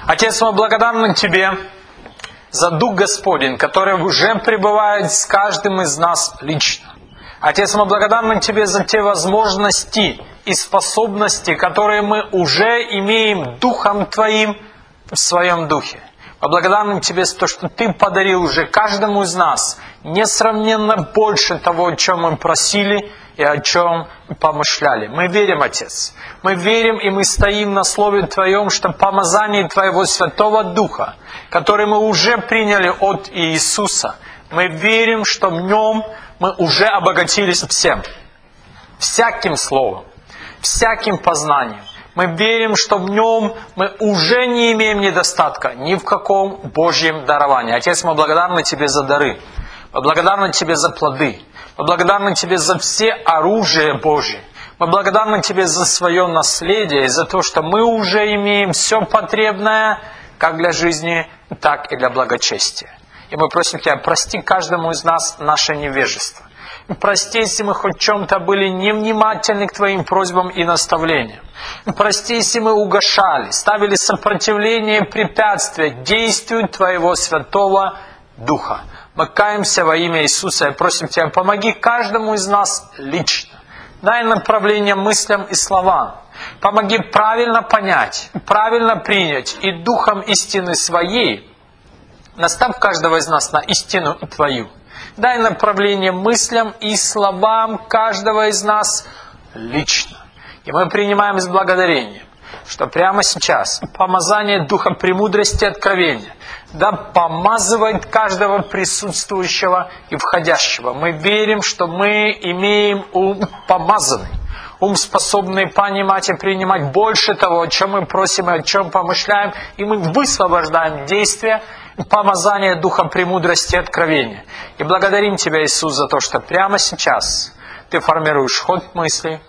Отец, мы благодарны Тебе за Дух Господень, который уже пребывает с каждым из нас лично. Отец, мы благодарны Тебе за те возможности и способности, которые мы уже имеем Духом Твоим в своем Духе. Мы благодарны Тебе за то, что Ты подарил уже каждому из нас несравненно больше того, о чем мы просили и о чем помышляли. Мы верим, Отец. Мы верим и мы стоим на Слове Твоем, что помазание Твоего Святого Духа, который мы уже приняли от Иисуса, мы верим, что в Нем мы уже обогатились всем. Всяким словом, всяким познанием. Мы верим, что в Нем мы уже не имеем недостатка ни в каком Божьем даровании. Отец, мы благодарны Тебе за дары. Мы благодарны Тебе за плоды. Мы благодарны Тебе за все оружие Божие. Мы благодарны Тебе за свое наследие и за то, что мы уже имеем все потребное как для жизни, так и для благочестия. И мы просим Тебя, прости каждому из нас наше невежество. Прости, если мы хоть в чем-то были невнимательны к Твоим просьбам и наставлениям. Прости, если мы угошали, ставили сопротивление, препятствия действию Твоего Святого Духа. Мы каемся во имя Иисуса и просим Тебя, помоги каждому из нас лично. Дай направление мыслям и словам. Помоги правильно понять, правильно принять и Духом истины Своей наставь каждого из нас на истину Твою. Дай направление мыслям и словам каждого из нас лично. И мы принимаем с благодарением, что прямо сейчас помазание Духа премудрости и откровения да помазывает каждого присутствующего и входящего. Мы верим, что мы имеем ум помазанный, ум, способный понимать и принимать больше того, о чем мы просим и о чем помышляем, и мы высвобождаем действия помазания Духа премудрости и откровения. И благодарим Тебя, Иисус, за то, что прямо сейчас Ты формируешь ход мыслей,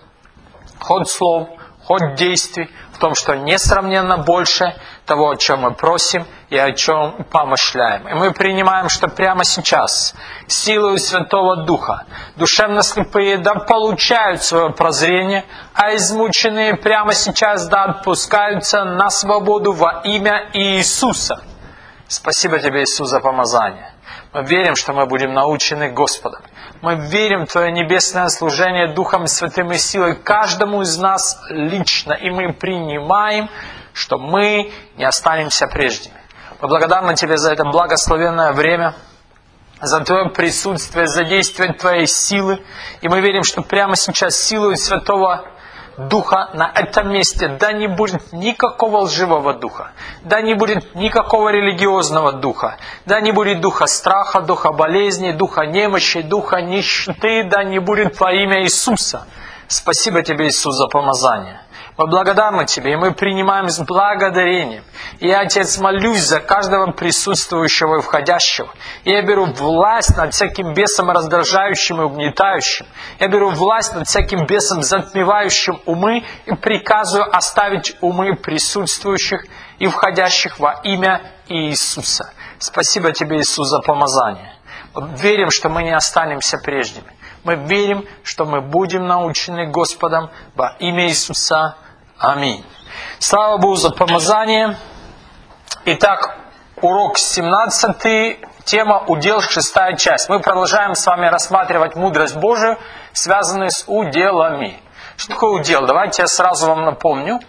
ход слов, ход действий в том, что несравненно больше того, о чем мы просим и о чем помышляем. И мы принимаем, что прямо сейчас силою Святого Духа душевно слепые да получают свое прозрение, а измученные прямо сейчас да отпускаются на свободу во имя Иисуса. Спасибо Тебе, Иисус, за помазание. Мы верим, что мы будем научены Господом. Мы верим в Твое небесное служение Духом Святым и силой каждому из нас лично. И мы принимаем, что мы не останемся прежними. Мы благодарны Тебе за это благословенное время, за Твое присутствие, за действие Твоей силы. И мы верим, что прямо сейчас силой Святого Духа на этом месте да не будет никакого лживого духа, да не будет никакого религиозного духа, да не будет духа страха, духа болезни, духа немощи, духа нищеты, да не будет во имя Иисуса. Спасибо Тебе, Иисус, за помазание. Мы благодарны Тебе, и мы принимаем с благодарением. И я, Отец, молюсь за каждого присутствующего и входящего. И я беру власть над всяким бесом раздражающим и угнетающим. Я беру власть над всяким бесом затмевающим умы и приказываю оставить умы присутствующих и входящих во имя Иисуса. Спасибо Тебе, Иисус, за помазание. Мы верим, что мы не останемся прежними. Мы верим, что мы будем научены Господом во имя Иисуса. Аминь. Слава Богу за помазание. Итак, урок 17, тема «Удел», 6 часть. Мы продолжаем с вами рассматривать мудрость Божию, связанную с уделами. Что такое удел? Давайте я сразу вам напомню.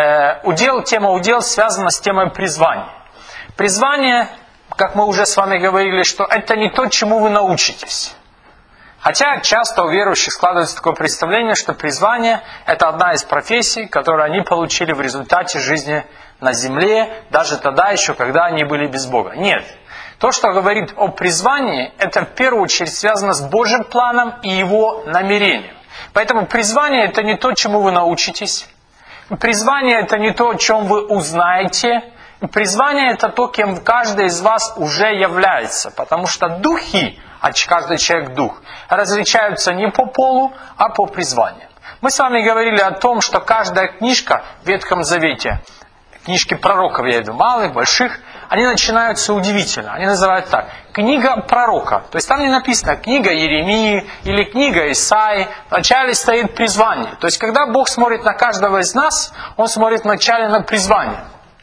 Тема удел связана с темой призвания. Призвание, как мы уже с вами говорили, что это не то, чему вы научитесь. Хотя часто у верующих складывается такое представление, что призвание – это одна из профессий, которые они получили в результате жизни на земле, даже тогда еще, когда они были без Бога. Нет. То, что говорит о призвании, это в первую очередь связано с Божьим планом и Его намерением. Поэтому призвание – это не то, чему вы научитесь. Призвание – это не то, о чем вы узнаете. Призвание – это то, кем каждый из вас уже является. Потому что духи, а каждый человек дух, различаются не по полу, а по призванию. Мы с вами говорили о том, что каждая книжка в Ветхом Завете, книжки пророков, я имею в виду, малых, больших, они начинаются удивительно. Они называют так: книга пророка. То есть там не написано книга Иеремии или книга Исаии. Вначале стоит призвание. То есть когда Бог смотрит на каждого из нас, Он смотрит вначале на призвание.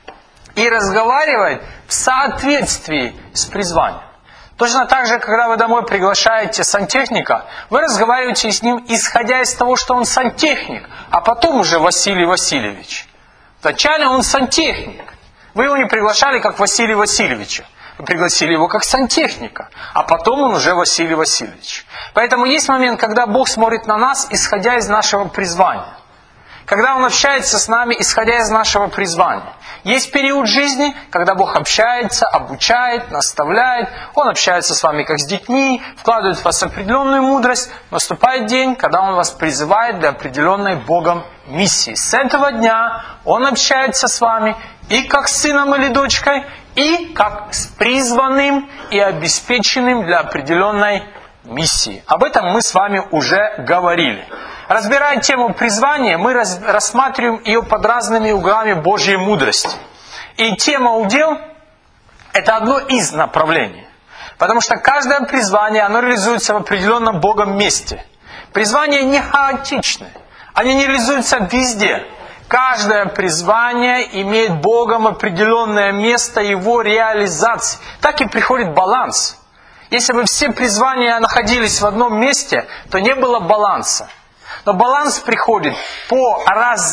и разговаривать в соответствии с призванием. Точно так же, когда вы домой приглашаете сантехника, вы разговариваете с ним, исходя из того, что он сантехник, а потом уже Василий Васильевич. Вначале он сантехник. Вы его не приглашали как Василия Васильевича. Вы пригласили его как сантехника, а потом он уже Василий Васильевич. Поэтому есть момент, когда Бог смотрит на нас, исходя из нашего призвания. Когда Он общается с нами, исходя из нашего призвания. Есть период жизни, когда Бог общается, обучает, наставляет. Он общается с вами как с детьми, вкладывает в вас определенную мудрость. Наступает день, когда Он вас призывает для определенной Богом миссии. С этого дня Он общается с вами и как с сыном или дочкой, и как с призванным и обеспеченным для определенной миссии. Об этом мы с вами уже говорили. Разбирая тему призвания, мы рассматриваем ее под разными углами Божьей мудрости. И тема удел – это одно из направлений. Потому что каждое призвание, оно реализуется в определенном Богом месте. Призвания не хаотичны. Они не реализуются везде. Каждое призвание имеет Богом определенное место его реализации. Так и приходит баланс. Если бы все призвания находились в одном месте, то не было баланса. Но баланс приходит по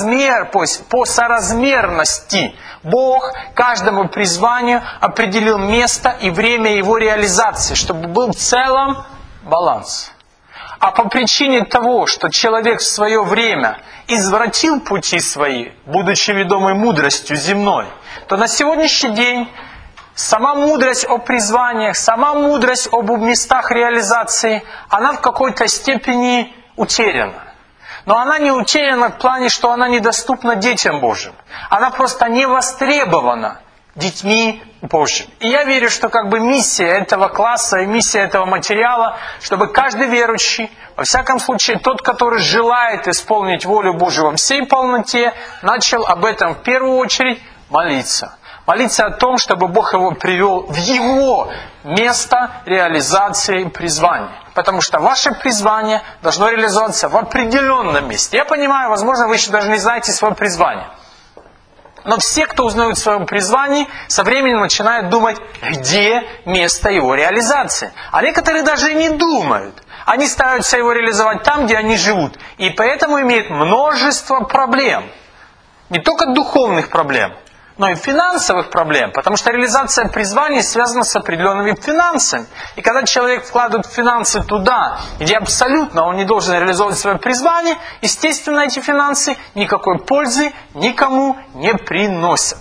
соразмерности. Бог каждому призванию определил место и время его реализации, чтобы был в целом баланс. А по причине того, что человек в свое время извратил пути свои, будучи ведомой мудростью земной, то на сегодняшний день сама мудрость о призваниях, сама мудрость об местах реализации, она в какой-то степени утеряна. Но она не утеряна в плане, что она недоступна детям Божьим. Она просто не востребована детьми Божьими. И я верю, что миссия этого класса и миссия этого материала, чтобы каждый верующий, во всяком случае тот, который желает исполнить волю Божью во всей полноте, начал об этом в первую очередь молиться. Молиться о том, чтобы Бог его привел в его место реализации призвания. Потому что ваше призвание должно реализоваться в определенном месте. Я понимаю, возможно, вы еще даже не знаете свое призвание. Но все, кто узнают о своем призвании, со временем начинают думать, где место его реализации. А некоторые даже и не думают. Они стараются его реализовать там, где они живут. И поэтому имеют множество проблем. Не только духовных проблем, но и финансовых проблем, потому что реализация призвания связана с определенными финансами. И когда человек вкладывает финансы туда, где абсолютно он не должен реализовывать свое призвание, естественно, эти финансы никакой пользы никому не приносят.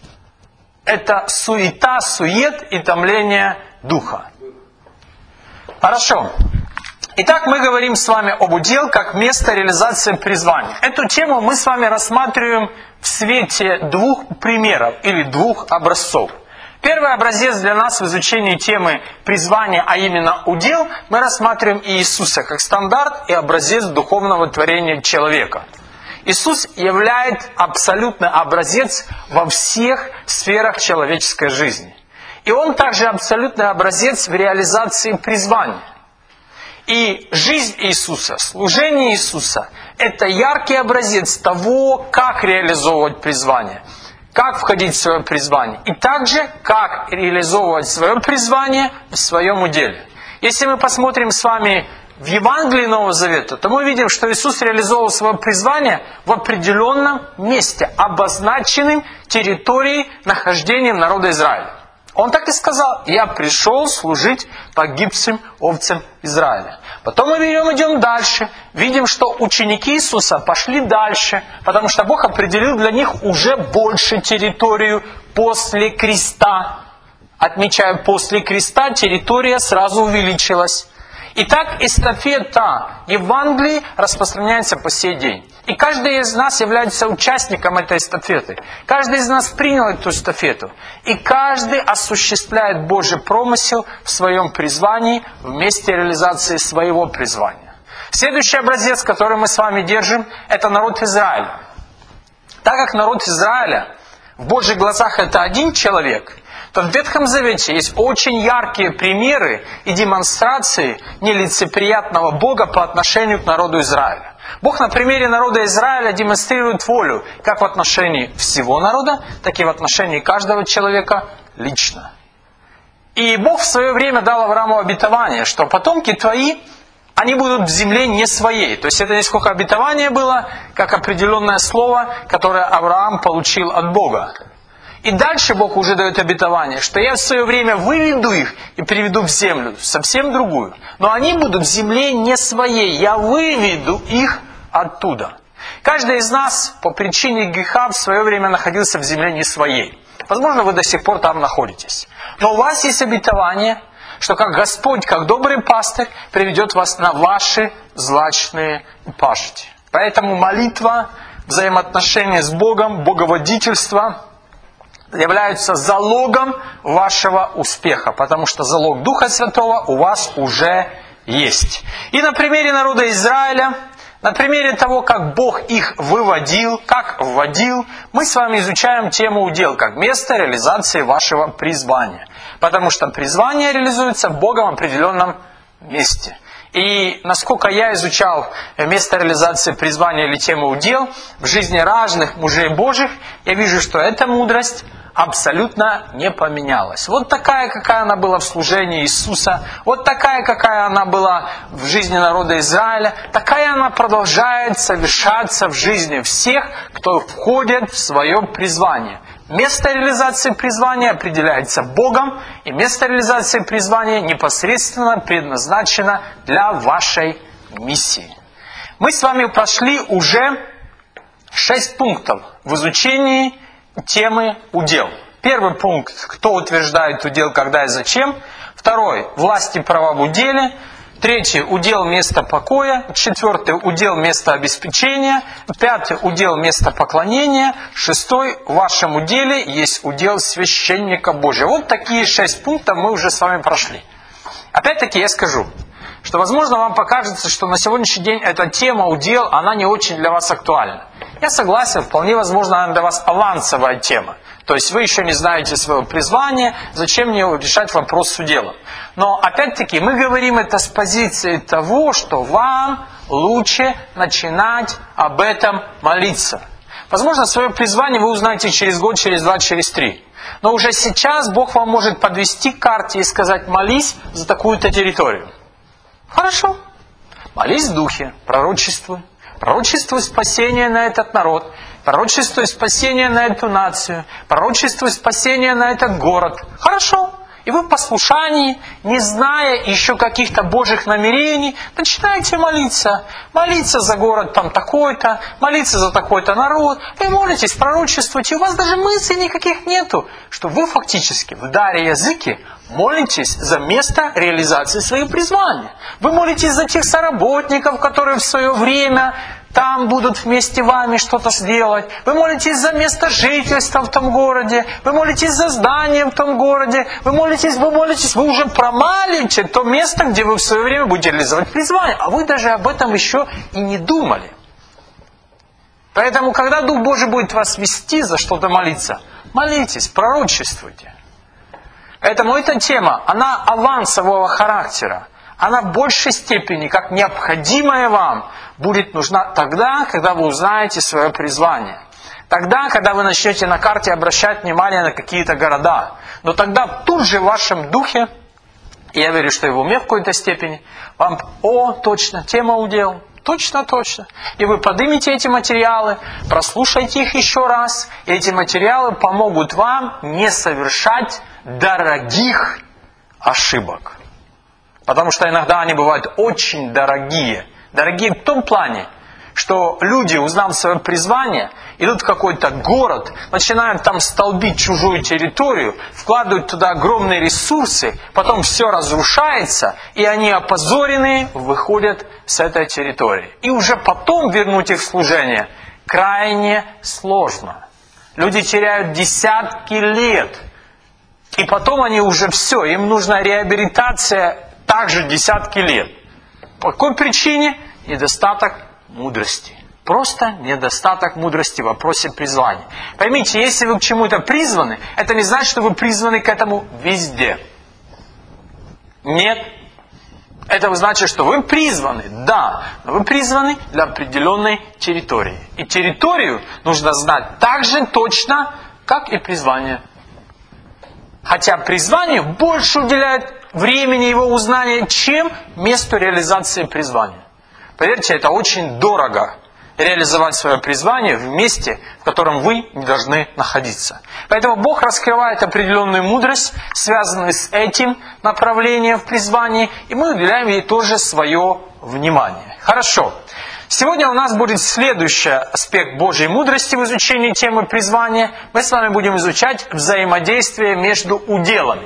Это суета, сует и томление духа. Хорошо. Итак, мы говорим с вами об удел как место реализации призвания. Эту тему мы с вами рассматриваем в свете двух примеров или двух образцов. Первый образец для нас в изучении темы призвания, а именно удел, мы рассматриваем Иисуса как стандарт и образец духовного творения человека. Иисус является абсолютный образец во всех сферах человеческой жизни. И Он также абсолютный образец в реализации призвания. И жизнь Иисуса, служение Иисуса – это яркий образец того, как реализовывать призвание, как входить в свое призвание, и также, как реализовывать свое призвание в своем уделе. Если мы посмотрим с вами в Евангелии Нового Завета, то мы видим, что Иисус реализовывал свое призвание в определенном месте, обозначенным территорией нахождения народа Израиля. Он так и сказал: «Я пришел служить погибшим овцам Израиля». Потом мы идем дальше. Видим, что ученики Иисуса пошли дальше, потому что Бог определил для них уже больше территорию после креста. Отмечаю, после креста территория сразу увеличилась. Итак, эстафета Евангелия распространяется по сей день. И каждый из нас является участником этой эстафеты. Каждый из нас принял эту эстафету. И каждый осуществляет Божий промысел в своем призвании, в месте реализации своего призвания. Следующий образец, который мы с вами держим, это народ Израиля. Так как народ Израиля в Божьих глазах это один человек, то в Ветхом Завете есть очень яркие примеры и демонстрации нелицеприятного Бога по отношению к народу Израиля. Бог на примере народа Израиля демонстрирует волю как в отношении всего народа, так и в отношении каждого человека лично. И Бог в свое время дал Аврааму обетование, что потомки твои, они будут в земле не своей. То есть это не сколько обетование было, как определенное слово, которое Авраам получил от Бога. И дальше Бог уже дает обетование, что я в свое время выведу их и приведу в землю, совсем другую. Но они будут в земле не своей, я выведу их оттуда. Каждый из нас по причине греха в свое время находился в земле не своей. Возможно, вы до сих пор там находитесь. Но у вас есть обетование, что как Господь, как добрый пастырь, приведет вас на ваши злачные пашни. Поэтому молитва, взаимоотношения с Богом, боговодительство являются залогом вашего успеха, потому что залог Духа Святого у вас уже есть. И на примере народа Израиля, на примере того, как Бог их выводил, как вводил, мы с вами изучаем тему удел, как место реализации вашего призвания. Потому что призвание реализуется в Богом определенном месте. И насколько я изучал место реализации призвания или тему удел в жизни разных мужей Божьих, я вижу, что эта мудрость абсолютно не поменялась. Вот такая, какая она была в служении Иисуса, вот такая, какая она была в жизни народа Израиля, такая она продолжает совершаться в жизни всех, кто входит в свое призвание. Место реализации призвания определяется Богом, и место реализации призвания непосредственно предназначено для вашей миссии. Мы с вами прошли уже 6 пунктов в изучении темы удел. Первый пункт, кто утверждает удел, когда и зачем. Второй, власть и права в уделе. Третий, удел место покоя. Четвертый, удел место обеспечения. Пятый, удел место поклонения. Шестой, в вашем уделе есть удел священника Божьего. Вот такие 6 пунктов мы уже с вами прошли. Опять-таки я скажу, что возможно вам покажется, что на сегодняшний день эта тема удел, она не очень для вас актуальна. Я согласен, вполне возможно, она для вас авансовая тема. То есть вы еще не знаете своего призвания, зачем мне решать вопрос с уделом. Но опять-таки мы говорим это с позиции того, что вам лучше начинать об этом молиться. Возможно, свое призвание вы узнаете через год, через 2, через 3. Но уже сейчас Бог вам может подвести к карте и сказать: молись за такую-то территорию. Хорошо. Молись в духе, пророчествуй. Пророчествуй спасение на этот народ. Пророчествуй спасение на эту нацию. Пророчествуй спасение на этот город. Хорошо. И вы в послушании, не зная еще каких-то Божьих намерений, начинаете молиться. Молиться за город там такой-то, молиться за такой-то народ. Вы молитесь, пророчествуете, у вас даже мыслей никаких нету, что вы фактически в даре языке молитесь за место реализации своего призвания. Вы молитесь за тех соработников, которые в свое время там будут вместе с вами что-то сделать. Вы молитесь за место жительства в том городе. Вы молитесь за здание в том городе. Вы молитесь, вы уже промалите то место, где вы в свое время будете реализовать призвание. А вы даже об этом еще и не думали. Поэтому, когда Дух Божий будет вас вести за что-то молиться, молитесь, пророчествуйте. Поэтому эта тема, она авансового характера. Она в большей степени, как необходимая вам, будет нужна тогда, когда вы узнаете свое призвание. Тогда, когда вы начнете на карте обращать внимание на какие-то города. Но тогда тут же в вашем духе, и я верю, что и в уме в какой-то степени, вам, точно, тема удел, точно. И вы поднимете эти материалы, прослушайте их еще раз, и эти материалы помогут вам не совершать дорогих ошибок. Потому что иногда они бывают очень дорогие. Дорогие в том плане, что люди, узнав свое призвание, идут в какой-то город, начинают там столбить чужую территорию, вкладывают туда огромные ресурсы, потом все разрушается, и они опозоренные выходят с этой территории. И уже потом вернуть их в служение крайне сложно. Люди теряют десятки лет. И потом они уже все, им нужна реабилитация также десятки лет. По какой причине? Недостаток мудрости. Просто недостаток мудрости в вопросе призвания. Поймите, если вы к чему-то призваны, это не значит, что вы призваны к этому везде. Нет. Это значит, что вы призваны, да, но вы призваны для определенной территории. И территорию нужно знать так же точно, как и призвание. Хотя призванию больше уделяет времени его узнания, чем месту реализации призвания. Поверьте, это очень дорого реализовать свое призвание в месте, в котором вы не должны находиться. Поэтому Бог раскрывает определенную мудрость, связанную с этим направлением в призвании, и мы уделяем ей тоже свое внимание. Хорошо. Сегодня у нас будет следующий аспект Божьей мудрости в изучении темы призвания. Мы с вами будем изучать взаимодействие между уделами.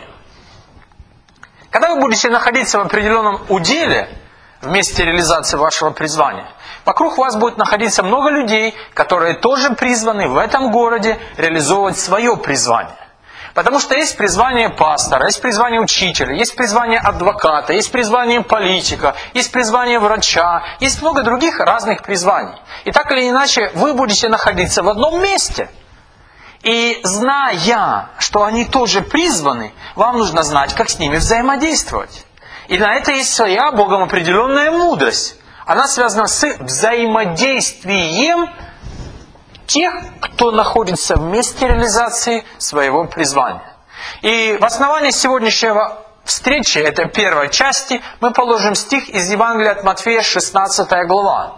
Когда вы будете находиться в определенном уделе, в месте реализации вашего призвания, вокруг вас будет находиться много людей, которые тоже призваны в этом городе реализовывать свое призвание. Потому что есть призвание пастора, есть призвание учителя, есть призвание адвоката, есть призвание политика, есть призвание врача, есть много других разных призваний. И так или иначе, вы будете находиться в одном месте. И зная, что они тоже призваны, вам нужно знать, как с ними взаимодействовать. И на это есть своя Богом определенная мудрость. Она связана с взаимодействием тех, кто находится в месте реализации своего призвания. И в основании сегодняшнего встречи, этой первой части, мы положим стих из Евангелия от Матфея, 16 глава,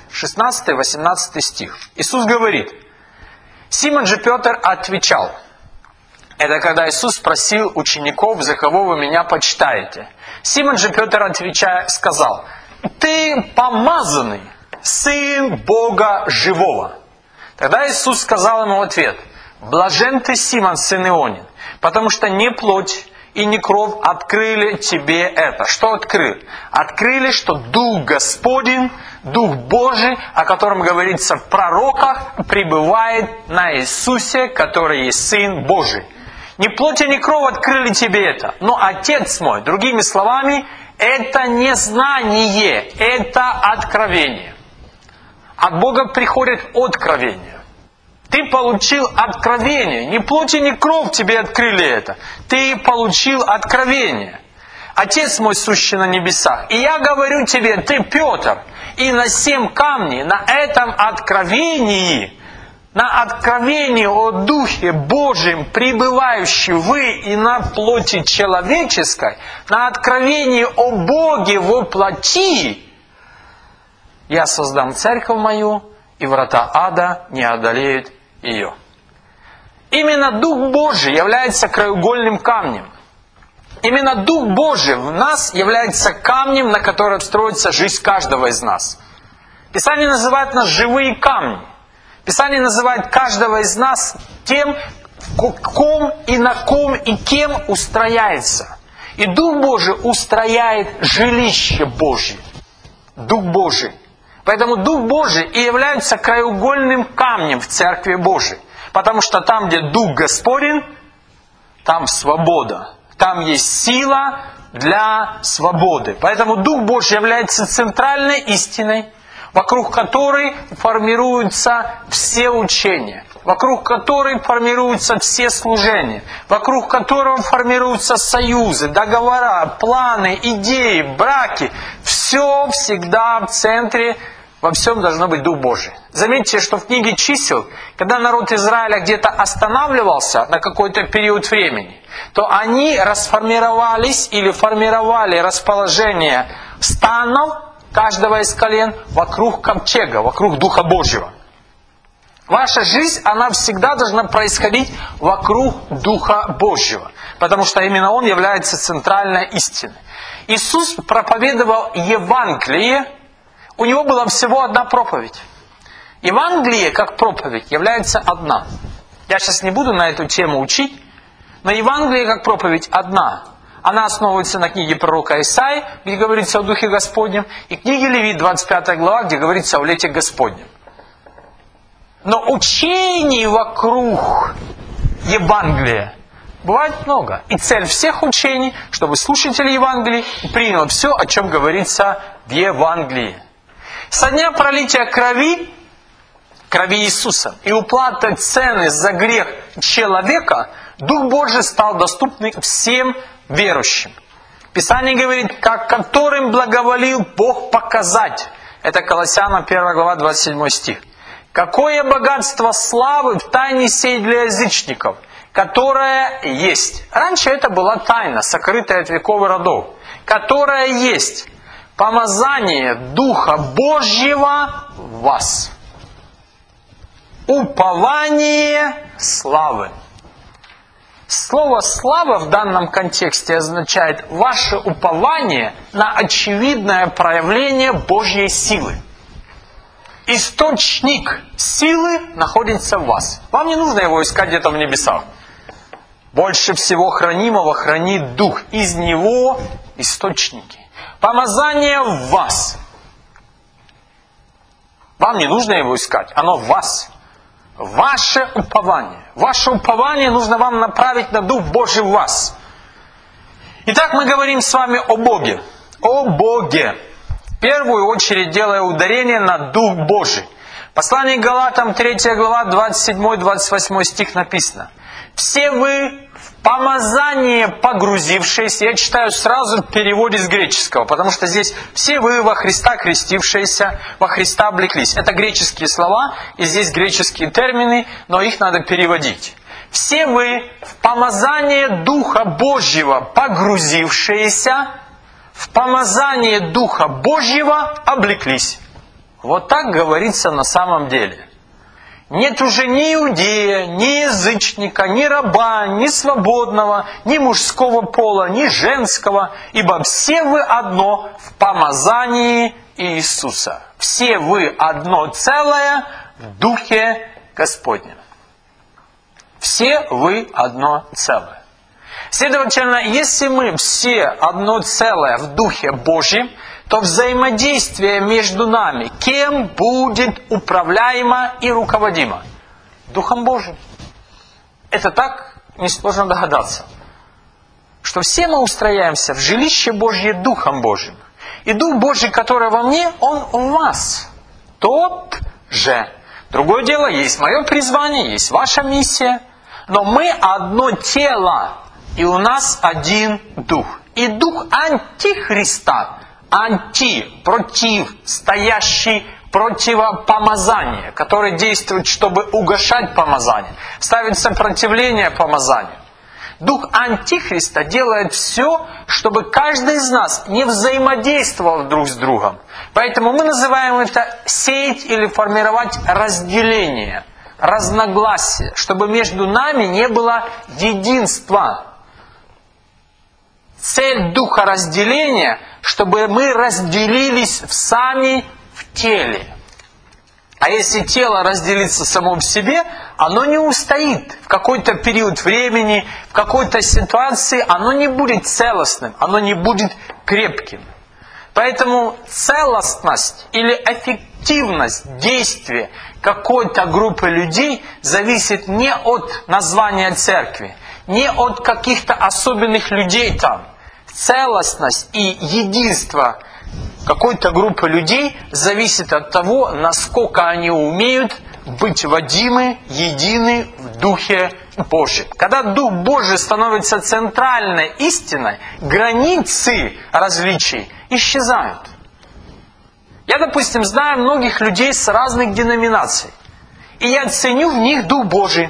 16-18 стих. Иисус говорит: «Симон же Петр отвечал». Это когда Иисус спросил учеников: «За кого вы меня почитаете?» Симон же Петр, отвечая, сказал: «Ты помазанный, Сын Бога Живого». Тогда Иисус сказал ему в ответ: «Блажен ты, Симон, сын Ионин, потому что не плоть и не кровь открыли тебе это». Что открыли? Открыли, что Дух Господень, Дух Божий, о котором говорится в пророках, пребывает на Иисусе, который есть Сын Божий. Не плоть и не кровь открыли тебе это, но Отец мой. Другими словами, это не знание, это откровение. От Бога приходит откровение. Ты получил откровение. Не плоть и не кровь тебе открыли это. Ты получил откровение. Отец мой, сущий на небесах. И я говорю тебе, ты Петр, и на 7 камней, на этом откровении, на откровении о Духе Божьем, пребывающей вы и на плоти человеческой, на откровении о Боге во плоти, я создам церковь мою, и врата ада не одолеют ее. Именно Дух Божий является краеугольным камнем. Именно Дух Божий в нас является камнем, на который строится жизнь каждого из нас. Писание называет нас живые камни. Писание называет каждого из нас тем, в ком и на ком и кем устрояется. И Дух Божий устрояет жилище Божье. Дух Божий. Поэтому Дух Божий и является краеугольным камнем в Церкви Божией. Потому что там, где Дух Господень, там свобода. Там есть сила для свободы. Поэтому Дух Божий является центральной истиной, вокруг которой формируются все учения, вокруг которой формируются все служения, вокруг которого формируются союзы, договора, планы, идеи, браки. Все всегда в центре, во всем должно быть Дух Божий. Заметьте, что в книге Чисел, когда народ Израиля где-то останавливался на какой-то период времени, то они расформировались или формировали расположение станов каждого из колен вокруг ковчега, вокруг Духа Божьего. Ваша жизнь, она всегда должна происходить вокруг Духа Божьего, потому что именно Он является центральной истиной. Иисус проповедовал Евангелие, у Него была всего одна проповедь. Евангелие, как проповедь, является одна. Я сейчас не буду на эту тему учить, но Евангелие, как проповедь, одна. Она основывается на книге пророка Исаии, где говорится о Духе Господнем, и книге Левит, 25 глава, где говорится о лете Господнем. Но учений вокруг Евангелия бывает много. И цель всех учений, чтобы слушатель Евангелия принял все, о чем говорится в Евангелии. Со дня пролития крови Иисуса и уплаты цены за грех человека, Дух Божий стал доступным всем верующим. Писание говорит, как которым благоволил Бог показать. Это Колоссянам 1 глава 27 стих. Какое богатство славы в тайне сей для язычников, которая есть. Раньше это была тайна, сокрытая от веков и родов. Которая есть помазание Духа Божьего в вас. Упование славы. Слово «слава» в данном контексте означает ваше упование на очевидное проявление Божьей силы. Источник силы находится в вас. Вам не нужно его искать где-то в небесах. Больше всего хранимого хранит Дух. Из него источники. Помазание в вас. Вам не нужно его искать, оно в вас. Ваше упование. Ваше упование нужно вам направить на Дух Божий в вас. Итак, мы говорим с вами о Боге. О Боге. В первую очередь делая ударение на Дух Божий. Послание к Галатам 3 глава 27-28 стих написано. Все вы в помазание погрузившиеся, я читаю сразу в переводе с греческого, потому что здесь все вы во Христа крестившиеся, во Христа облеклись. Это греческие слова, и здесь греческие термины, но их надо переводить. Все вы в помазание Духа Божьего погрузившиеся, в помазание Духа Божьего облеклись. Вот так говорится на самом деле. Нет уже ни иудея, ни язычника, ни раба, ни свободного, ни мужского пола, ни женского, ибо все вы одно в помазании Иисуса. Все вы одно целое в Духе Господнем. Все вы одно целое. Следовательно, если мы все одно целое в Духе Божьем, то взаимодействие между нами кем будет управляемо и руководимо? Духом Божьим. Это так несложно догадаться. Что все мы устрояемся в жилище Божье Духом Божьим. И Дух Божий, который во мне, Он у вас. Тот же. Другое дело, есть мое призвание, есть ваша миссия. Но мы одно тело. И у нас один Дух. И Дух Антихриста, против, стоящий противопомазание, который действует, чтобы угашать помазание, ставит сопротивление помазанию. Дух Антихриста делает все, чтобы каждый из нас не взаимодействовал друг с другом. Поэтому мы называем это сеять или формировать разделение, разногласие, чтобы между нами не было единства. Цель духа разделения, чтобы мы разделились сами в теле. А если тело разделится само в себе, оно не устоит. В какой-то период времени, в какой-то ситуации оно не будет целостным, оно не будет крепким. Поэтому целостность или эффективность действия какой-то группы людей зависит не от названия церкви, не от каких-то особенных людей там. Целостность и единство какой-то группы людей зависит от того, насколько они умеют быть водимы, едины в Духе Божьем. Когда Дух Божий становится центральной истиной, границы различий исчезают. Я, допустим, знаю многих людей с разных деноминаций. И я ценю в них Дух Божий.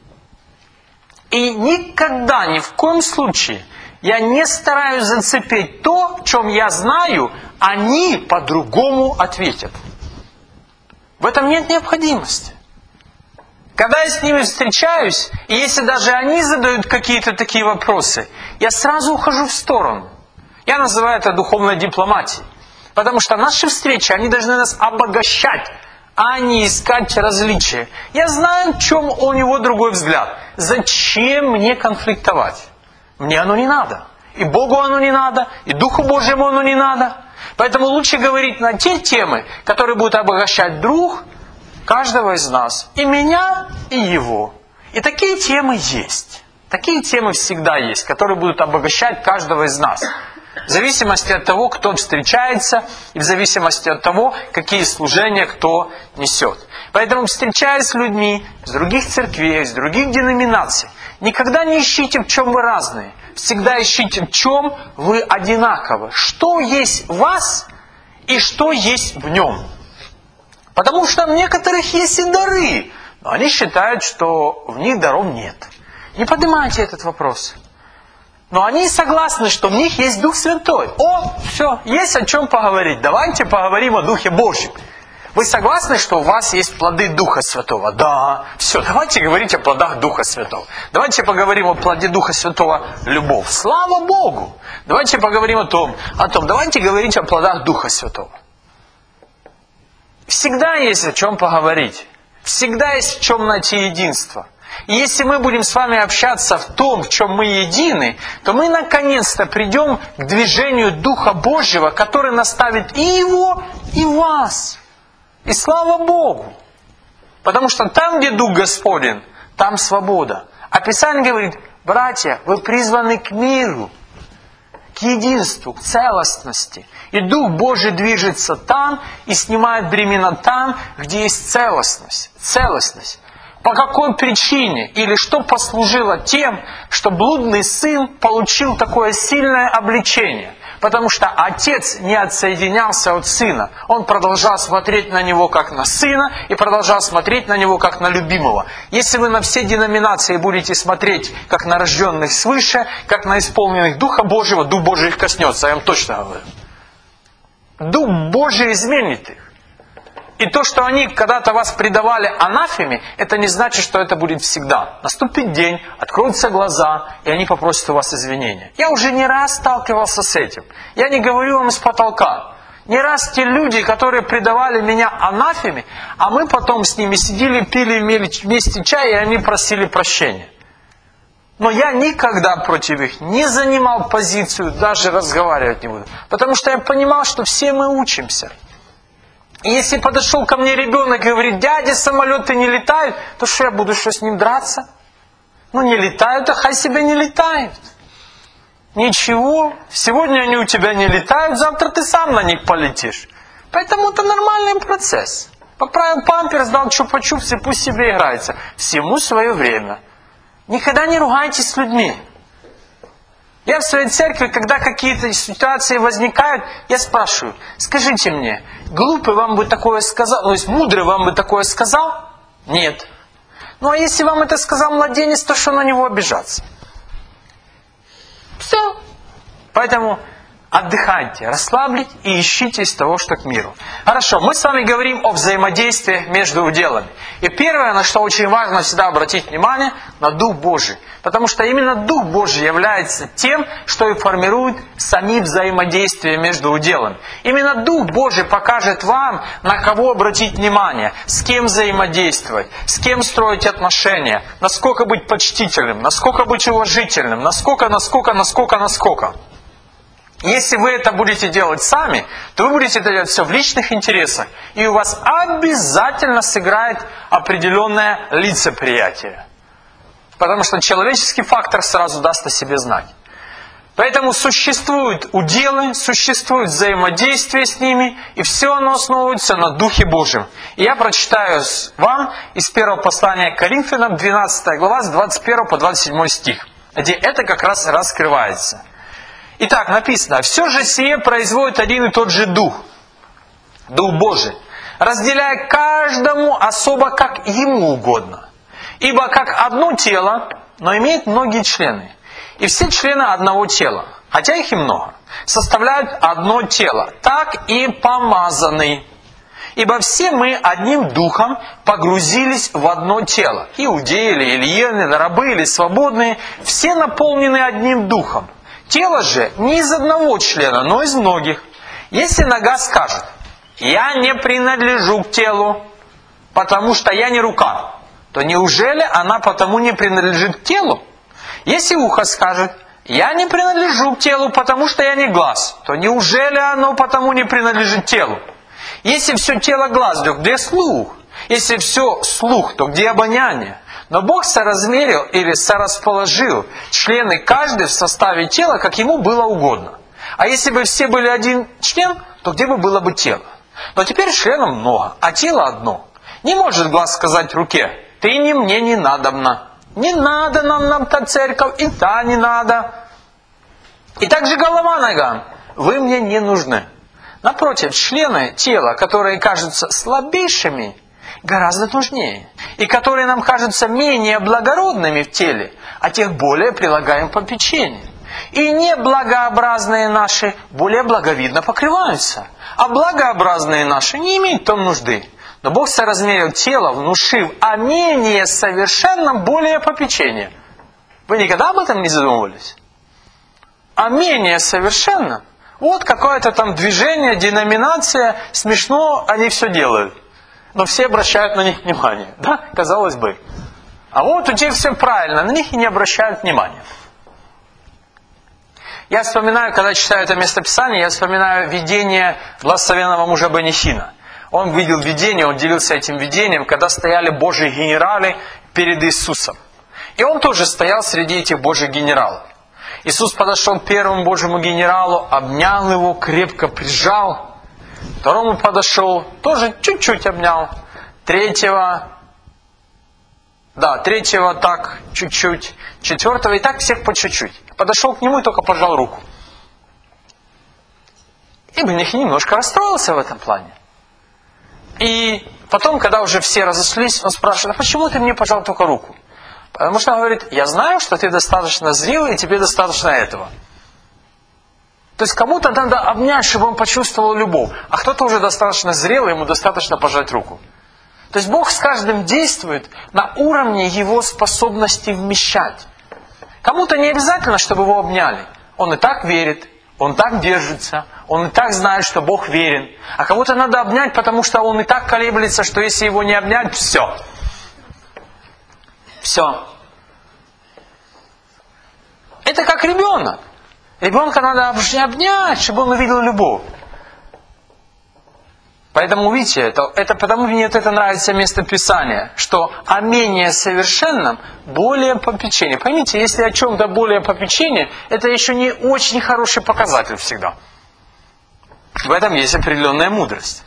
И никогда, ни в коем случае, я не стараюсь зацепить то, в чем я знаю, они по-другому ответят. В этом нет необходимости. Когда я с ними встречаюсь, и если даже они задают какие-то такие вопросы, я сразу ухожу в сторону. Я называю это духовной дипломатией. Потому что наши встречи, они должны нас обогащать, а не искать различия. Я знаю, в чем у него другой взгляд. Зачем мне конфликтовать? Мне оно не надо. И Богу оно не надо, и Духу Божьему оно не надо. Поэтому лучше говорить на те темы, которые будут обогащать друг каждого из нас. И меня, и его. И такие темы есть. Такие темы всегда есть, которые будут обогащать каждого из нас. В зависимости от того, кто встречается, и в зависимости от того, какие служения кто несет. Поэтому, встречаясь с людьми из других церквей, из других деноминаций, Никогда не ищите, в чем вы разные. Всегда ищите, в чем вы одинаковы. Что есть в вас и что есть в нем. Потому что у некоторых есть и дары, но они считают, что в них даров нет. Не поднимайте этот вопрос. Но они согласны, что в них есть Дух Святой. О, все, есть о чем поговорить. Давайте поговорим о Духе Божьем. Вы согласны, что у вас есть плоды Духа Святого? Да. Все, давайте говорить о плодах Духа Святого. Давайте поговорим о плоде Духа Святого любовь. Слава Богу! Давайте поговорим о том. Давайте говорить о плодах Духа Святого. Всегда есть о чем поговорить. Всегда есть в чем найти единство. И если мы будем с вами общаться в том, в чем мы едины, то мы наконец-то придем к движению Духа Божьего, который наставит и его, и вас. И слава Богу! Потому что там, где Дух Господень, там свобода. А Писание говорит: братья, вы призваны к миру, к единству, к целостности. И Дух Божий движется там и снимает бремена там, где есть целостность. По какой причине или что послужило тем, что блудный сын получил такое сильное обличение? Потому что отец не отсоединялся от сына. Он продолжал смотреть на него как на сына и продолжал смотреть на него как на любимого. Если вы на все деноминации будете смотреть как на рожденных свыше, как на исполненных Духа Божьего, Дух Божий их коснется, я вам точно говорю. Дух Божий изменит их. И то, что они когда-то вас предавали анафеме, это не значит, что это будет всегда. Наступит день, откроются глаза, и они попросят у вас извинения. Я уже не раз сталкивался с этим. Я не говорю вам с потолка. Не раз те люди, которые предавали меня анафеме, а мы потом с ними сидели, пили вместе чай, и они просили прощения. Но я никогда против их не занимал позицию, даже разговаривать не буду. Потому что я понимал, что все мы учимся. И если подошел ко мне ребенок и говорит: дядя, самолеты не летают, то что я буду с ним драться? Ну не летают, а хай себе не летают. Ничего, сегодня они у тебя не летают, завтра ты сам на них полетишь. Поэтому это нормальный процесс. Поправил памперс, дал чупа-чупс и пусть себе играется. Всему свое время. Никогда не ругайтесь с людьми. Я в своей церкви, когда какие-то ситуации возникают, я спрашиваю: скажите мне, глупый вам бы такое сказал, то есть мудрый вам бы такое сказал? Нет. Ну а если вам это сказал младенец, то что на него обижаться? Все. Поэтому отдыхайте, расслабьтесь и ищите из того, что к миру. Хорошо, мы с вами говорим о взаимодействии между уделами. И первое, на что очень важно всегда обратить внимание, на Дух Божий. Потому что именно Дух Божий является тем, что и формирует сами взаимодействия между уделами. Именно Дух Божий покажет вам, на кого обратить внимание, с кем взаимодействовать, с кем строить отношения, насколько быть почтительным, насколько быть уважительным, насколько. Если вы это будете делать сами, то вы будете делать все в личных интересах, и у вас обязательно сыграет определенное лицеприятие. Потому что человеческий фактор сразу даст о себе знать. Поэтому существуют уделы, существует взаимодействие с ними, и все оно основывается на Духе Божьем. И я прочитаю вам из первого послания к Коринфянам, 12 глава, с 21 по 27 стих, где это как раз раскрывается. Итак, написано: «Все же сие производит один и тот же Дух, Дух Божий, разделяя каждому особо, как ему угодно. Ибо как одно тело, но имеет многие члены. И все члены одного тела, хотя их и много, составляют одно тело, так и помазанный. Ибо все мы одним духом погрузились в одно тело. Иудеи или эллиены, рабы или свободные, все наполнены одним духом. Тело же не из одного члена, но из многих. Если нога скажет: я не принадлежу к телу, потому что я не рука, то неужели она потому не принадлежит к телу? Если ухо скажет: я не принадлежу к телу, потому что я не глаз, то неужели оно потому не принадлежит телу? Если все тело глаз, то где слух? Если все слух, то где обоняние? Но Бог соразмерил или сорасположил члены каждый в составе тела, как ему было угодно. А если бы все были один член, то где бы было бы тело? Но теперь членов много, а тело одно. Не может глаз сказать руке: ты мне не надобна. Не надо нам та церковь, и та не надо. И также голова ногам. Вы мне не нужны. Напротив, члены тела, которые кажутся слабейшими, гораздо нужнее. И которые нам кажутся менее благородными в теле, а тех более прилагаем попечение. И неблагообразные наши более благовидно покрываются, а благообразные наши не имеют в том нужды. Но Бог соразмерил тело, внушив о менее совершенном более попечение. Вы никогда об этом не задумывались? О менее совершенном? Вот какое-то там движение, деноминация, смешно они все делают. Но все обращают на них внимание. Да, казалось бы. А вот у тех все правильно, на них и не обращают внимания. Я вспоминаю, когда читаю это местописание, я вспоминаю видение благословенного мужа Бенихина. Он видел видение, он делился этим видением, когда стояли Божьи генералы перед Иисусом. И он тоже стоял среди этих Божьих генералов. Иисус подошел к первому Божьему генералу, обнял его, крепко прижал. Второму подошел, тоже чуть-чуть обнял. Третьего так, чуть-чуть. Четвертого и так всех по чуть-чуть. Подошел к нему и только пожал руку. И Бенихин немножко расстроился в этом плане. И потом, когда уже все разошлись, он спрашивает: а почему ты мне пожал только руку? Потому что он говорит: я знаю, что ты достаточно зрелый, и тебе достаточно этого. То есть кому-то надо обнять, чтобы он почувствовал любовь. А кто-то уже достаточно зрелый, ему достаточно пожать руку. То есть Бог с каждым действует на уровне его способности вмещать. Кому-то не обязательно, чтобы его обняли. Он и так верит, он так держится, он и так знает, что Бог верен. А кого-то надо обнять, потому что он и так колеблется, что если его не обнять, все. Все. Это как ребенок. Ребенка надо обнять, чтобы он увидел любовь. Поэтому, видите, это потому мне это нравится место Писания, что о менее совершенном более попечение. Поймите, если о чем-то более попечение, это еще не очень хороший показатель всегда. В этом есть определенная мудрость.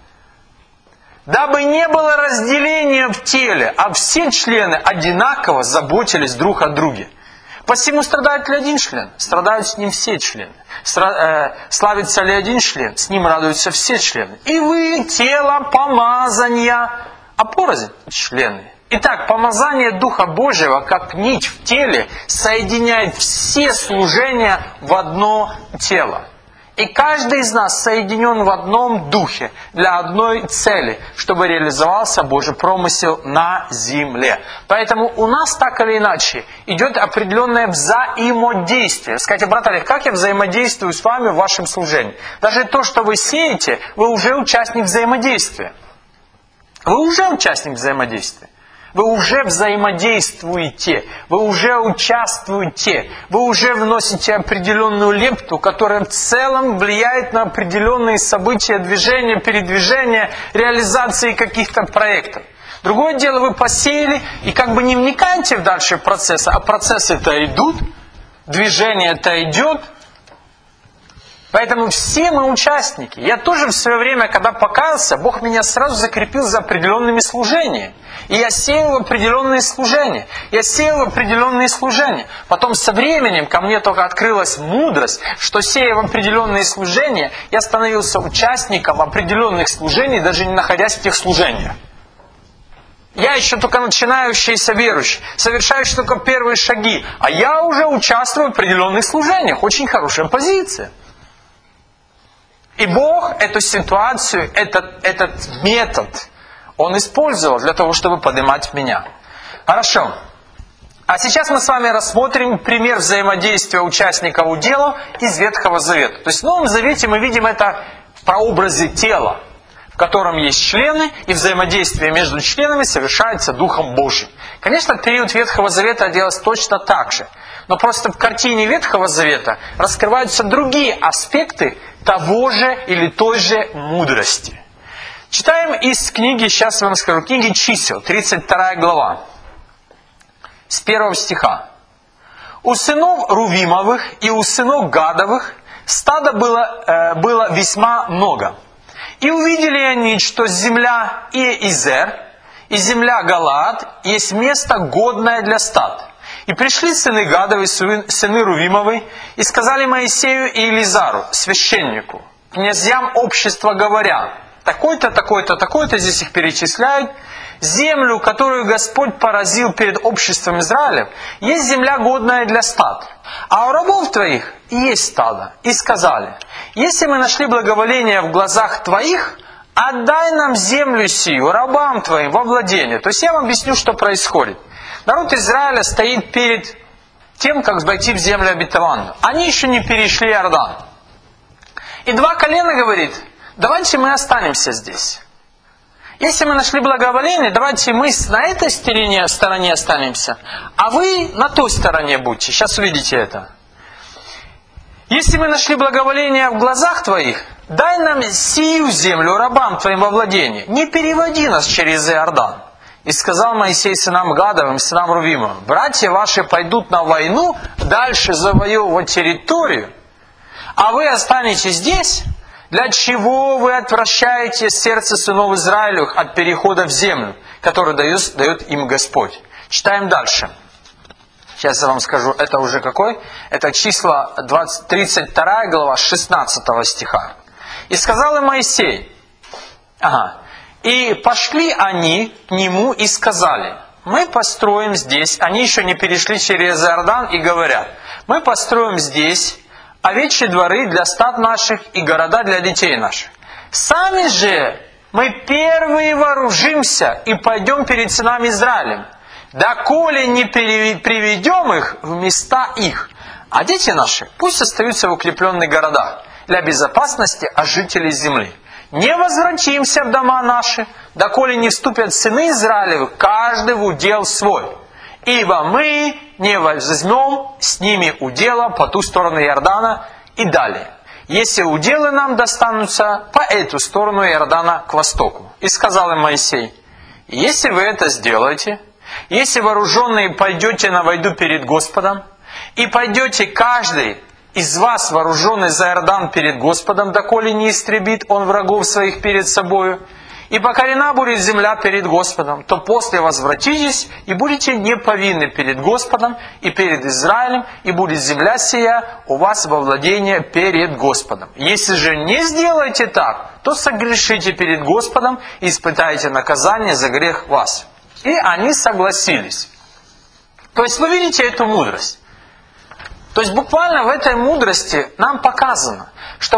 Дабы не было разделения в теле, а все члены одинаково заботились друг о друге. Посему страдает ли один член? Страдают с ним все члены. Славится ли один член? С ним радуются все члены. И вы, тело помазания, а порознь члены. Итак, помазание Духа Божьего, как нить в теле, соединяет все служения в одно тело. И каждый из нас соединен в одном духе для одной цели, чтобы реализовался Божий промысел на земле. Поэтому у нас так или иначе идет определенное взаимодействие. Скажите: брат Олег, как я взаимодействую с вами в вашем служении? Даже то, что вы сеете, вы уже участник взаимодействия. Вы уже участник взаимодействия. Вы уже взаимодействуете, вы уже участвуете, вы уже вносите определенную лепту, которая в целом влияет на определенные события, движения, передвижения, реализации каких-то проектов. Другое дело, вы посеяли и как бы не вникаете в дальше процессы, а процессы-то идут, движение-то идет. Поэтому все мы участники. Я тоже в свое время, когда покаялся, Бог меня сразу закрепил за определенными служениями. И я сеял в определенные служения. Потом со временем ко мне только открылась мудрость, что сея в определенные служения, я становился участником определенных служений, даже не находясь в тех служениях. Я еще только начинающийся верующий, совершающий только первые шаги. А я уже участвую в определенных служениях. Очень хорошая позиция. И Бог эту ситуацию, этот метод, Он использовал для того, чтобы поднимать меня. Хорошо. А сейчас мы с вами рассмотрим пример взаимодействия участников удела из Ветхого Завета. То есть в Новом Завете мы видим это в прообразе тела, в котором есть члены, и взаимодействие между членами совершается Духом Божьим. Конечно, в период Ветхого Завета делалось точно так же. Но просто в картине Ветхого Завета раскрываются другие аспекты того же или той же мудрости. Читаем из книги, сейчас я вам скажу, книги Чисел, 32 глава, с 1 стиха. «У сынов Рувимовых и у сынов Гадовых стада было весьма много. И увидели они, что земля Иезер и земля Галаад есть место, годное для стад. И пришли сыны Гадовы, сыны Рувимовы, и сказали Моисею и Елизару, священнику, князьям общества говоря, такой-то, такой-то, такой-то, здесь их перечисляют, землю, которую Господь поразил перед обществом Израиля, есть земля, годная для стад. А у рабов твоих есть стадо. И сказали, если мы нашли благоволение в глазах твоих, отдай нам землю сию, рабам твоим, во владение. То есть я вам объясню, что происходит. Народ Израиля стоит перед тем, как войти в землю обетованную. Они еще не перешли Иордан. И два колена говорит, давайте мы останемся здесь. Если мы нашли благоволение, давайте мы на этой стороне останемся, а вы на той стороне будьте. Сейчас увидите это. Если мы нашли благоволение в глазах твоих, дай нам сию землю рабам твоим во владение. Не переводи нас через Иордан. И сказал Моисей сынам Гадовым, сынам Рувимовым, братья ваши пойдут на войну, дальше завоевывать территорию, а вы останетесь здесь. Для чего вы отвращаете сердце сынов Израилевых от перехода в землю, которую дает им Господь? Читаем дальше. Сейчас я вам скажу, это уже какой? Это числа 32 глава 16 стиха. И сказал им Моисей, и пошли они к нему и сказали, мы построим здесь, они еще не перешли через Иордан и говорят, мы построим здесь овечьи дворы для стад наших и города для детей наших. Сами же мы первые вооружимся и пойдем перед сынами Израилем, доколе не приведем их в места их. А дети наши пусть остаются в укрепленных городах для безопасности от жителей земли. Не возвратимся в дома наши, доколе не вступят сыны Израилевы, каждый в удел свой. Ибо мы не возьмем с ними удела по ту сторону Иордана и далее, если уделы нам достанутся по эту сторону Иордана к востоку. И сказал им Моисей, если вы это сделаете, если вооруженные пойдете на войну перед Господом, и пойдете каждый из вас вооруженный за Иордан перед Господом, доколе не истребит он врагов своих перед собою, и покорена будет земля перед Господом, то после возвратитесь и будете неповинны перед Господом и перед Израилем, и будет земля сия у вас во владение перед Господом. Если же не сделаете так, то согрешите перед Господом и испытаете наказание за грех вас. И они согласились. То есть вы видите эту мудрость. То есть буквально в этой мудрости нам показано, что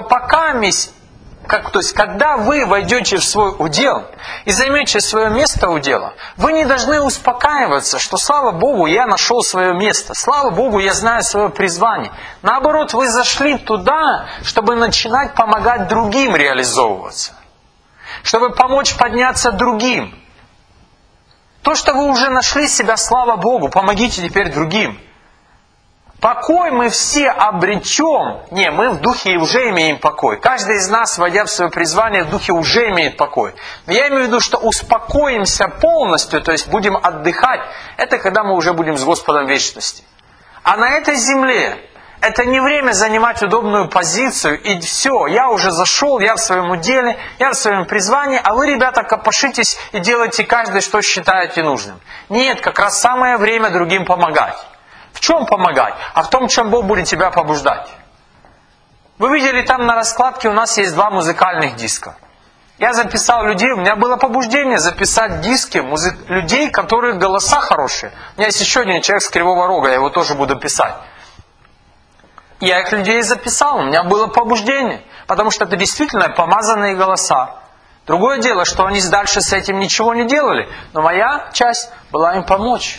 когда вы войдете в свой удел и займете свое место удела, вы не должны успокаиваться, что слава Богу, я нашел свое место, слава Богу, я знаю свое призвание. Наоборот, вы зашли туда, чтобы начинать помогать другим реализовываться, чтобы помочь подняться другим. То, что вы уже нашли себя, слава Богу, помогите теперь другим. Покой мы все обретем. Не, мы в духе уже имеем покой. Каждый из нас, войдя в свое призвание, в духе уже имеет покой. Но я имею в виду, что успокоимся полностью, то есть будем отдыхать, это когда мы уже будем с Господом в вечности. А на этой земле это не время занимать удобную позицию, и все, я уже зашел, я в своем уделе, я в своем призвании, а вы, ребята, копошитесь и делайте каждый, что считаете нужным. Нет, как раз самое время другим помогать. В чем помогать? А в том, чем Бог будет тебя побуждать. Вы видели, там на раскладке у нас есть 2 музыкальных диска. Я записал людей, у меня было побуждение записать диски людей, которых голоса хорошие. У меня есть еще один человек с Кривого Рога, я его тоже буду писать. Я их людей записал, у меня было побуждение, потому что это действительно помазанные голоса. Другое дело, что они дальше с этим ничего не делали, но моя часть была им помочь.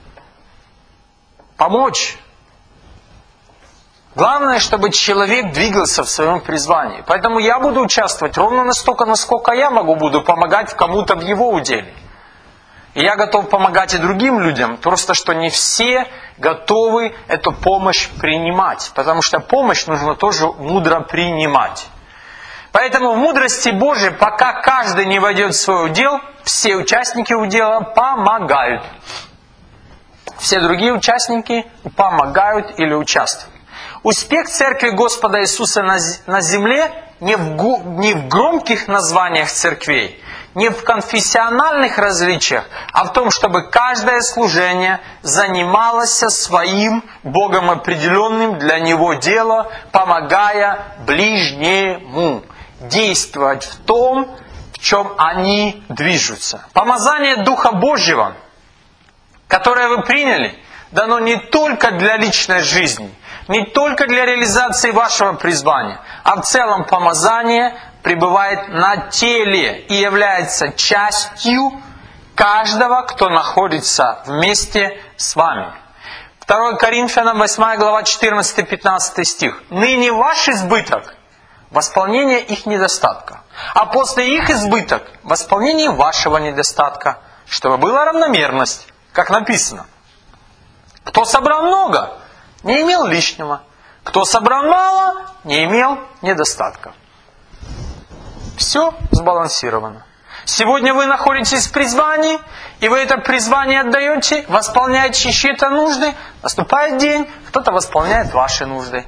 Помочь. Главное, чтобы человек двигался в своем призвании. Поэтому я буду участвовать ровно настолько, насколько я буду помогать кому-то в его уделе. И я готов помогать и другим людям, просто что не все готовы эту помощь принимать. Потому что помощь нужно тоже мудро принимать. Поэтому в мудрости Божией, пока каждый не войдет в свой удел, все участники удела помогают. Все другие участники помогают или участвуют. Успех Церкви Господа Иисуса на земле не в громких названиях церквей, не в конфессиональных различиях, а в том, чтобы каждое служение занималось своим Богом определенным для него делом, помогая ближнему действовать в том, в чем они движутся. Помазание Духа Божьего, которое вы приняли, дано не только для личной жизни, не только для реализации вашего призвания, а в целом помазание пребывает на теле и является частью каждого, кто находится вместе с вами. 2 Коринфянам 8 глава 14-15 стих. «Ныне ваш избыток – восполнение их недостатка, а после их избыток – восполнение вашего недостатка, чтобы была равномерность, как написано. Кто собрал много, не имел лишнего. Кто собрал мало, не имел недостатка». Все сбалансировано. Сегодня вы находитесь в призвании, и вы это призвание отдаете, восполняете чьи-то нужды. Наступает день, кто-то восполняет ваши нужды.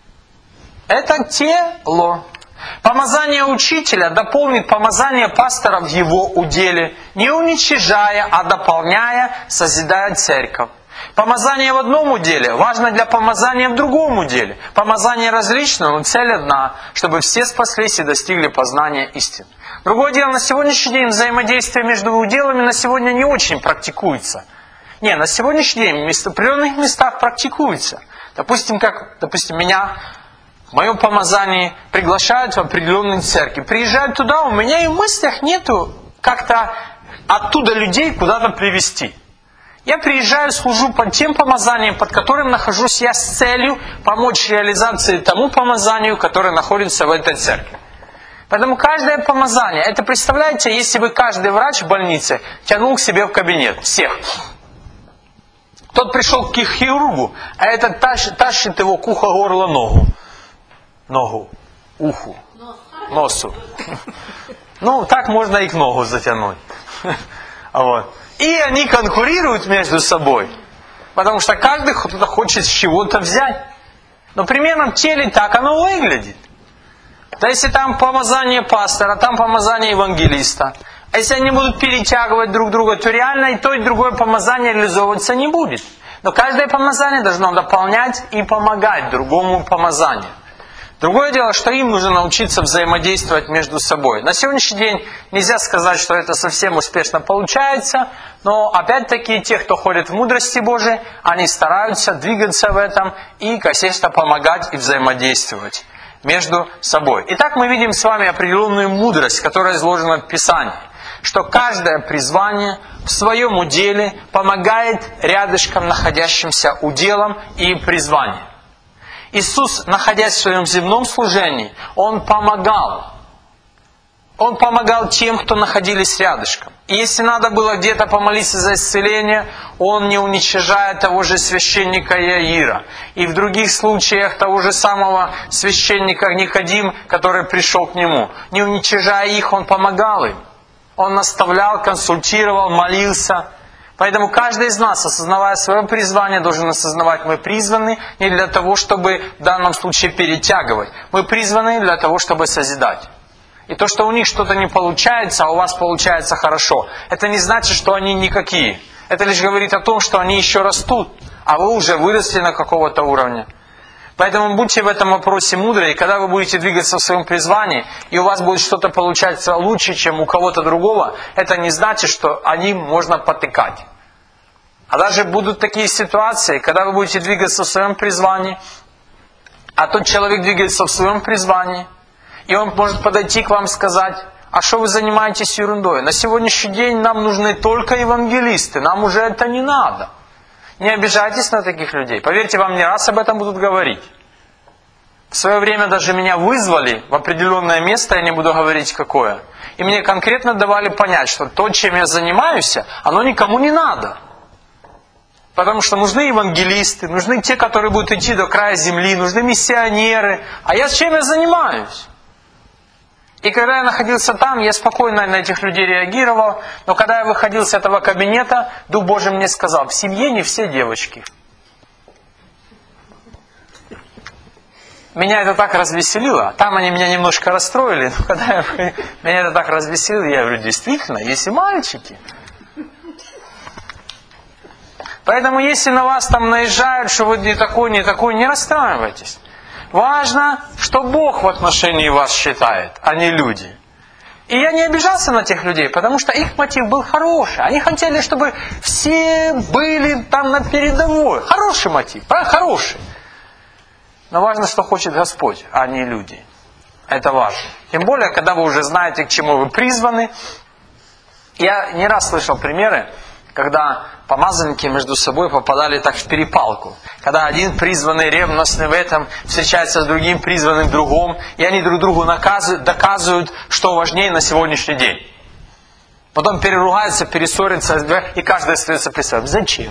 Это тело. Помазание учителя дополнит помазание пастора в его уделе, не уничижая, а дополняя, созидая церковь. Помазание в одном уделе важно для помазания в другом уделе. Помазание различное, но цель одна, чтобы все спаслись и достигли познания истины. Другое дело, на сегодняшний день взаимодействие между уделами на сегодня не очень практикуется. Не, на сегодняшний день в определенных местах практикуется. Допустим, меня в моем помазании приглашают в определенные церкви. Приезжают туда, у меня и в мыслях нету как-то оттуда людей куда-то привести. Я приезжаю, служу под тем помазанием, под которым нахожусь я с целью помочь реализации тому помазанию, которое находится в этой церкви. Поэтому каждое помазание, это представляете, если бы каждый врач в больнице тянул к себе в кабинет всех. Тот пришел к хирургу, а этот тащит его к уху, горло, ногу, уху, носу. Ну, так можно и к ногу затянуть. Вот. И они конкурируют между собой, потому что каждый кто-то хочет с чего-то взять. Но примерно в теле так оно выглядит. То если там помазание пастора, там помазание евангелиста, а если они будут перетягивать друг друга, то реально и то, и другое помазание реализовываться не будет. Но каждое помазание должно дополнять и помогать другому помазанию. Другое дело, что им нужно научиться взаимодействовать между собой. На сегодняшний день нельзя сказать, что это совсем успешно получается, но опять-таки те, кто ходит в мудрости Божией, они стараются двигаться в этом и, конечно, помогать и взаимодействовать между собой. Итак, мы видим с вами определенную мудрость, которая изложена в Писании, что каждое призвание в своем уделе помогает рядышком находящимся уделам и призваниям. Иисус, находясь в своем земном служении, Он помогал. Он помогал тем, кто находились рядышком. И если надо было где-то помолиться за исцеление, Он, не уничижая того же священника Иаира, и в других случаях того же самого священника Никодим, который пришел к Нему, не уничижая их, Он помогал им. Он наставлял, консультировал, молился. Поэтому каждый из нас, осознавая свое призвание, должен осознавать, мы призваны не для того, чтобы в данном случае перетягивать. Мы призваны для того, чтобы созидать. И то, что у них что-то не получается, а у вас получается хорошо, это не значит, что они никакие. Это лишь говорит о том, что они еще растут, а вы уже выросли на какого-то уровня. Поэтому будьте в этом вопросе мудры, и когда вы будете двигаться в своем призвании, и у вас будет что-то получаться лучше, чем у кого-то другого, это не значит, что они можно потыкать. А даже будут такие ситуации, когда вы будете двигаться в своем призвании, а тот человек двигается в своем призвании, и он может подойти к вам и сказать: а что вы занимаетесь ерундой? На сегодняшний день нам нужны только евангелисты, нам уже это не надо. Не обижайтесь на таких людей. Поверьте, вам не раз об этом будут говорить. В свое время даже меня вызвали в определенное место, я не буду говорить какое. И мне конкретно давали понять, что то, чем я занимаюсь, оно никому не надо. Потому что нужны евангелисты, нужны те, которые будут идти до края земли, нужны миссионеры. А я чем я занимаюсь? И когда я находился там, я спокойно на этих людей реагировал. Но когда я выходил с этого кабинета, Дух Божий мне сказал: в семье не все девочки. меня это так развеселило. Там они меня немножко расстроили. Но когда меня это так развеселило, я говорю, действительно, есть и мальчики. Поэтому, если на вас там наезжают, что вы не такой, не расстраивайтесь. Важно, что Бог в отношении вас считает, а не люди. И я не обижался на тех людей, потому что их мотив был хороший. Они хотели, чтобы все были там на передовой. Хороший мотив, правда? Хороший. Но важно, что хочет Господь, а не люди. Это важно. Тем более, когда вы уже знаете, к чему вы призваны. Я не раз слышал примеры, когда помазанники между собой попадали так в перепалку. Когда один призванный, ревностный в этом, встречается с другим призванным в другом, и они друг другу доказывают, что важнее на сегодняшний день. Потом переругаются, перессорятся, и каждый остается при своем. Зачем?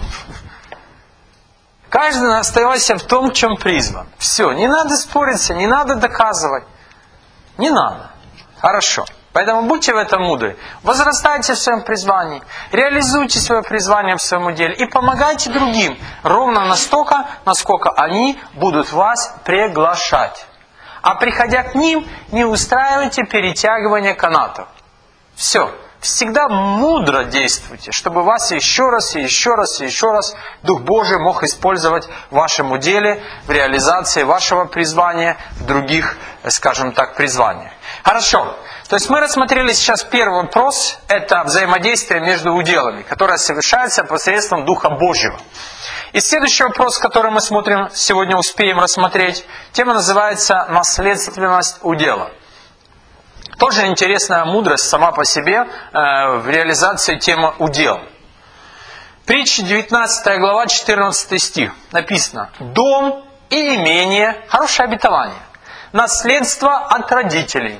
Каждый остается в том, в чем призван. Все, не надо спориться, не надо доказывать. Не надо. Хорошо. Поэтому будьте в этом мудры. Возрастайте в своем призвании. Реализуйте свое призвание в своем деле. И помогайте другим ровно настолько, насколько они будут вас приглашать. А приходя к ним, не устраивайте перетягивания канатов. Все. Всегда мудро действуйте, чтобы вас еще раз Дух Божий мог использовать в вашем деле, в реализации вашего призвания, в других, скажем так, призваниях. Хорошо. То есть мы рассмотрели сейчас первый вопрос, это взаимодействие между уделами, которое совершается посредством Духа Божьего. И следующий вопрос, который мы смотрим, сегодня успеем рассмотреть, тема называется «Наследственность удела». Тоже интересная мудрость сама по себе в реализации темы удел. Притча 19 глава, 14 стих. Написано: «Дом и имение» – хорошее обетование. «Наследство от родителей».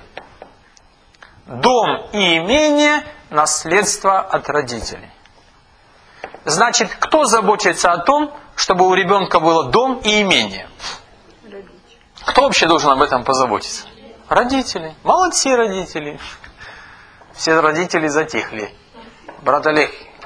Дом и имение – наследство от родителей. Значит, кто заботится о том, чтобы у ребенка было дом и имение? Кто вообще должен об этом позаботиться? Родители. Молодцы родители. Все родители затихли. Брат Олег,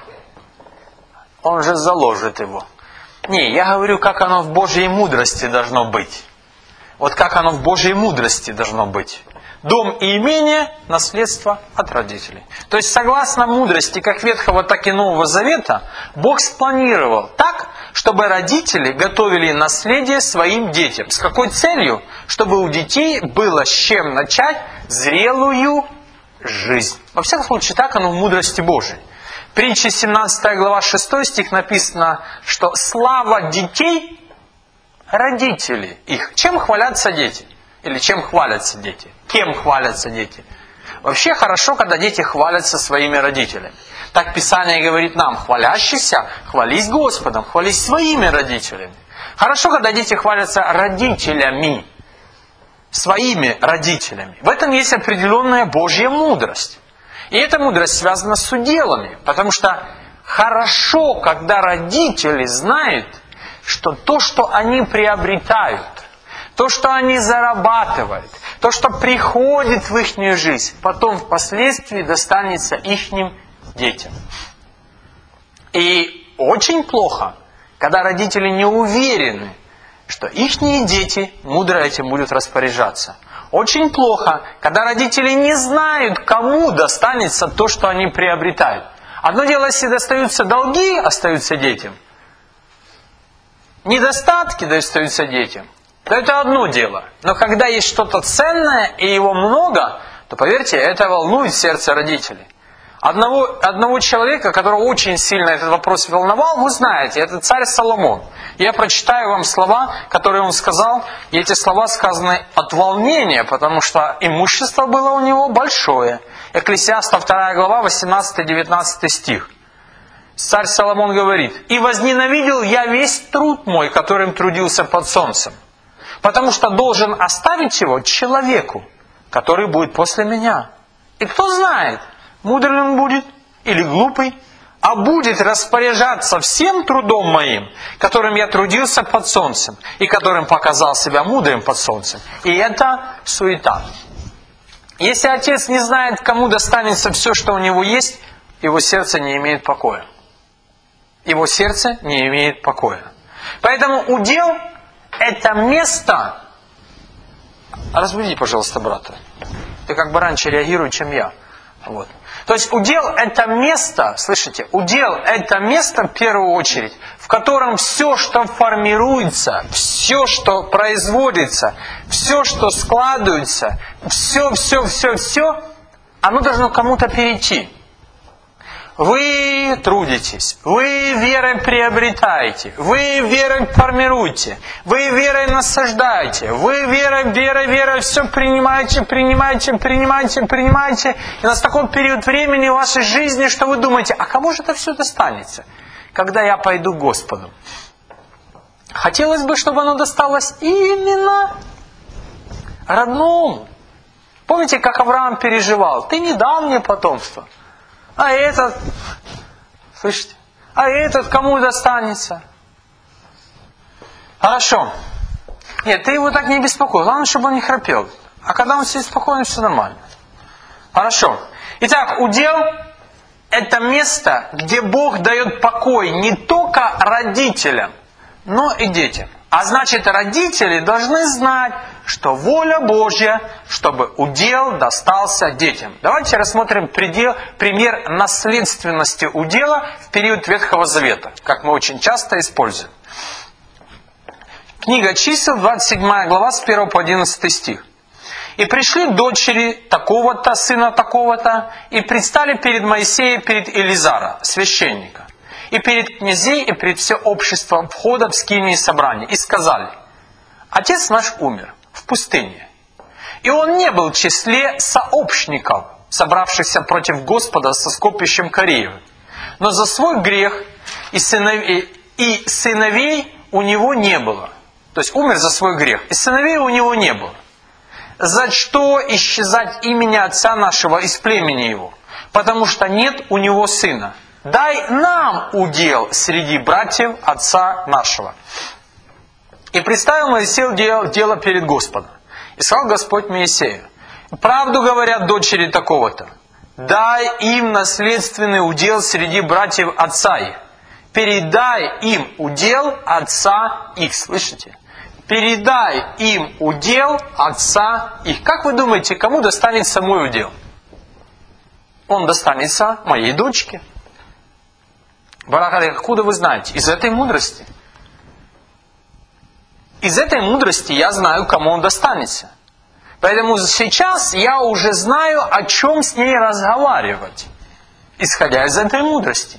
он же заложит его. Не, я говорю, как оно в Божьей мудрости должно быть. Вот как оно в Божьей мудрости должно быть. Дом и имение – наследство от родителей. То есть, согласно мудрости как Ветхого, так и Нового Завета, Бог спланировал так, чтобы родители готовили наследие своим детям. С какой целью? Чтобы у детей было с чем начать зрелую жизнь. Во всяком случае, так оно в мудрости Божией. В притче 17 глава 6 стих написано, что слава детей – родители их. Чем хвалятся дети? Или чем хвалятся дети? Кем хвалятся дети? Вообще хорошо, когда дети хвалятся своими родителями. Так Писание говорит нам: хвалящийся, хвались Господом, хвались своими родителями. Хорошо, когда дети хвалятся родителями, своими родителями. В этом есть определенная Божья мудрость. И эта мудрость связана с уделами. Потому что хорошо, когда родители знают, что то, что они приобретают, то, что они зарабатывают, то, что приходит в их жизнь, потом впоследствии достанется ихним детям. И очень плохо, когда родители не уверены, что ихние дети мудро этим будут распоряжаться. Очень плохо, когда родители не знают, кому достанется то, что они приобретают. Одно дело, если достаются долги, остаются детям. Недостатки достаются детям. То это одно дело. Но когда есть что-то ценное и его много, то, поверьте, это волнует сердце родителей. Одного человека, которого очень сильно этот вопрос волновал, вы знаете, это царь Соломон. Я прочитаю вам слова, которые он сказал, и эти слова сказаны от волнения, потому что имущество было у него большое. Экклесиаста 2 глава, 18-19 стих. Царь Соломон говорит: «И возненавидел я весь труд мой, которым трудился под солнцем, потому что должен оставить его человеку, который будет после меня. И кто знает, мудрый он будет или глупый, а будет распоряжаться всем трудом моим, которым я трудился под солнцем, и которым показал себя мудрым под солнцем». И это суета. Если отец не знает, кому достанется все, что у него есть, его сердце не имеет покоя. Его сердце не имеет покоя. Поэтому удел – это место, Разбуди, пожалуйста, брата. Ты как бы раньше реагируешь, чем я. Вот. То есть удел это место, слышите, удел это место в первую очередь, в котором все, что формируется, все, что производится, все, что складывается, все, оно должно кому-то перейти. Вы трудитесь, вы верой приобретаете, вы верой формируете, вы верой насаждаете, вы верой все принимаете. И у нас такой период времени в вашей жизни, что вы думаете, а кому же это все достанется, когда я пойду к Господу? Хотелось бы, чтобы оно досталось именно родному. Помните, как Авраам переживал? Ты не дал мне потомство. А этот, слышите? А этот кому достанется? Хорошо. Нет, ты его так не беспокой. Главное, чтобы он не храпел. А когда он сидит спокойно, все нормально. Хорошо. Итак, удел это место, где Бог дает покой не только родителям, но и детям. А значит, родители должны знать, что воля Божья, чтобы удел достался детям. Давайте рассмотрим пример наследственности удела в период Ветхого Завета, как мы очень часто используем. Книга Чисел, 27 глава, с 1 по 11 стих. «И пришли дочери такого-то, сына такого-то, и предстали перед Моисеем, перед Элизара, священника, и перед князей, и перед все общество входа в скинии собрания, и сказали: Отец наш умер в пустыне, и он не был в числе сообщников, собравшихся против Господа со скопищем Кореевым, но за свой грех и сыновей у него не было». То есть умер за свой грех, и сыновей у него не было. «За что исчезать имени отца нашего из племени его? Потому что нет у него сына. Дай нам удел среди братьев отца нашего». И представил Моисей дело перед Господом. И сказал Господь Моисею: «Правду говорят дочери такого-то. Дай им наследственный удел среди братьев отца их. Передай им удел отца их». Слышите? «Передай им удел отца их». Как вы думаете, кому достанется мой удел? Он достанется моей дочке. Барахали, откуда вы знаете? Из этой мудрости. Из этой мудрости я знаю, кому он достанется. Поэтому сейчас я уже знаю, о чем с ней разговаривать, исходя из этой мудрости.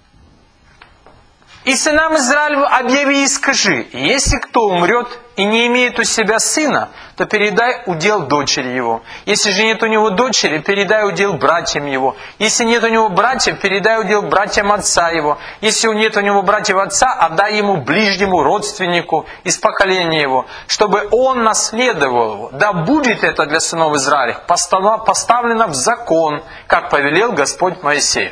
«И сынам Израилеву объяви и скажи: если кто умрет и не имеет у себя сына, то передай удел дочери его. Если же нет у него дочери, передай удел братьям его. Если нет у него братьев, передай удел братьям отца его. Если нет у него братьев отца, отдай ему ближнему родственнику из поколения его, чтобы он наследовал его. Да будет это для сынов Израилевых поставлено в закон, как повелел Господь Моисею».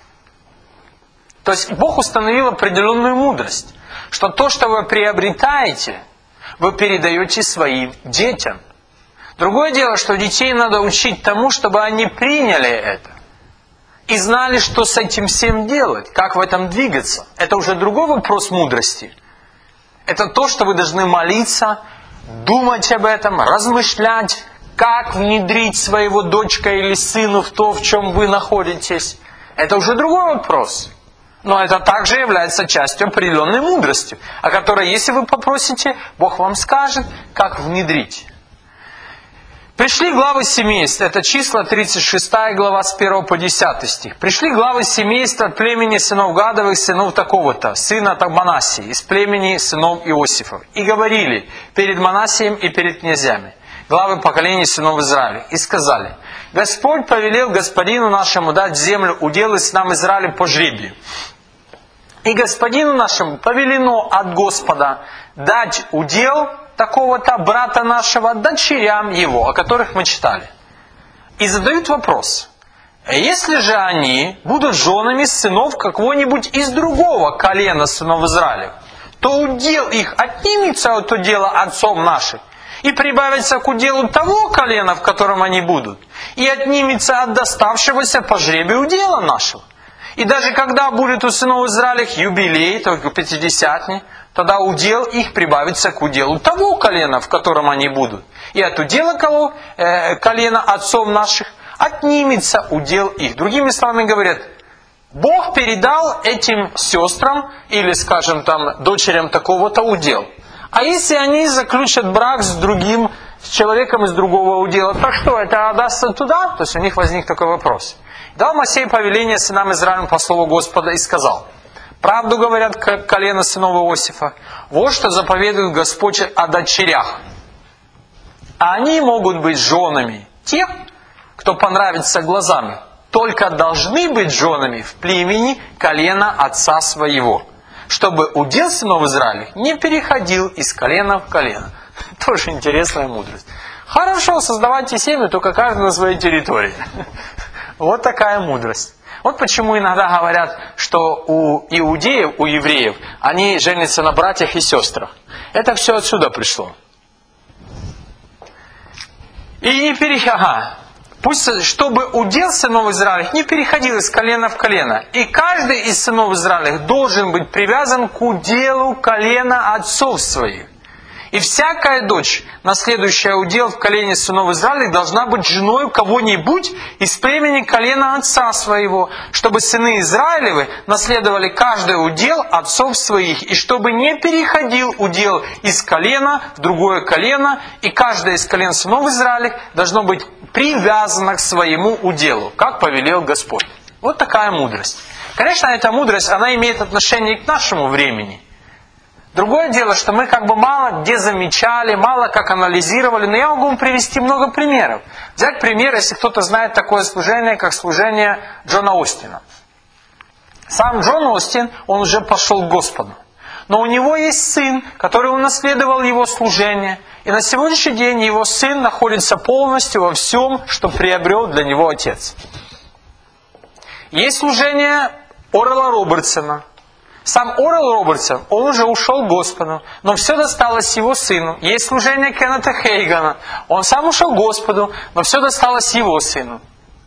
То есть Бог установил определенную мудрость, что то, что вы приобретаете, вы передаете своим детям. Другое дело, что детей надо учить тому, чтобы они приняли это и знали, что с этим всем делать, как в этом двигаться. Это уже другой вопрос мудрости. Это то, что вы должны молиться, думать об этом, размышлять, как внедрить своего дочка или сына в то, в чем вы находитесь. Это уже другой вопрос. Но это также является частью определенной мудрости, о которой, если вы попросите, Бог вам скажет, как внедрить. Пришли главы семейств, это числа 36 глава с 1 по 10 стих. Пришли главы семейства от племени сынов Гадовых, сынов такого-то, сына Манассии, из племени сынов Иосифов. И говорили перед Манассием и перед князями, главы поколений сынов Израиля, и сказали: Господь повелел господину нашему дать землю удел сынам Израиля по жребию. И господину нашему повелено от Господа дать удел такого-то брата нашего дочерям его, о которых мы читали. И задают вопрос: если же они будут женами сынов какого-нибудь из другого колена сынов Израиля, то удел их отнимется от удела отцов наших и прибавится к уделу того колена, в котором они будут, и отнимется от доставшегося по жребию удела нашего. И даже когда будет у сынов Израиля юбилей, только пятидесятни, тогда удел их прибавится к уделу того колена, в котором они будут. И от удела колена отцов наших отнимется удел их. Другими словами говорят, Бог передал этим сестрам или, скажем, там, дочерям такого-то удел. А если они заключат брак с другим, с человеком из другого удела, то что, это отдастся туда? То есть у них возник такой вопрос. Дал Моисей повеление сынам Израилем по слову Господа и сказал: правду говорят колено сынов Иосифа, вот что заповедует Господь о дочерях. Они могут быть женами тех, кто понравится глазами, только должны быть женами в племени колена отца своего, чтобы удел сынов Израиля не переходил из колена в колено. Тоже интересная мудрость. Хорошо, создавайте семью, только каждый на своей территории. Вот такая мудрость. Вот почему иногда говорят, что у иудеев, у евреев, они женятся на братьях и сестрах. Это все отсюда пришло. И не Пусть, чтобы удел сынов Израиля не переходил из колена в колено. И каждый из сынов Израиля должен быть привязан к уделу колена отцов своих. И всякая дочь, наследующая удел в колене сынов Израиля, должна быть женой кого-нибудь из племени колена отца своего, чтобы сыны Израилевы наследовали каждый удел отцов своих, и чтобы не переходил удел из колена в другое колено, и каждое из колен сынов Израиля должно быть привязано к своему уделу, как повелел Господь. Вот такая мудрость. Конечно, эта мудрость, она имеет отношение и к нашему времени. Другое дело, что мы как бы мало где замечали, мало как анализировали, но я могу вам привести много примеров. Взять пример, если кто-то знает такое служение, как служение Джона Остина. Сам Джон Остин, он уже пошел к Господу. Но у него есть сын, который унаследовал его служение. И на сегодняшний день его сын находится полностью во всем, что приобрел для него отец. Есть служение Орла Робертсона. Сам Орел Робертсон, он уже ушел к Господу, но все досталось его сыну. Есть служение Кеннета Хейгана. Он сам ушел к Господу, но все досталось его сыну.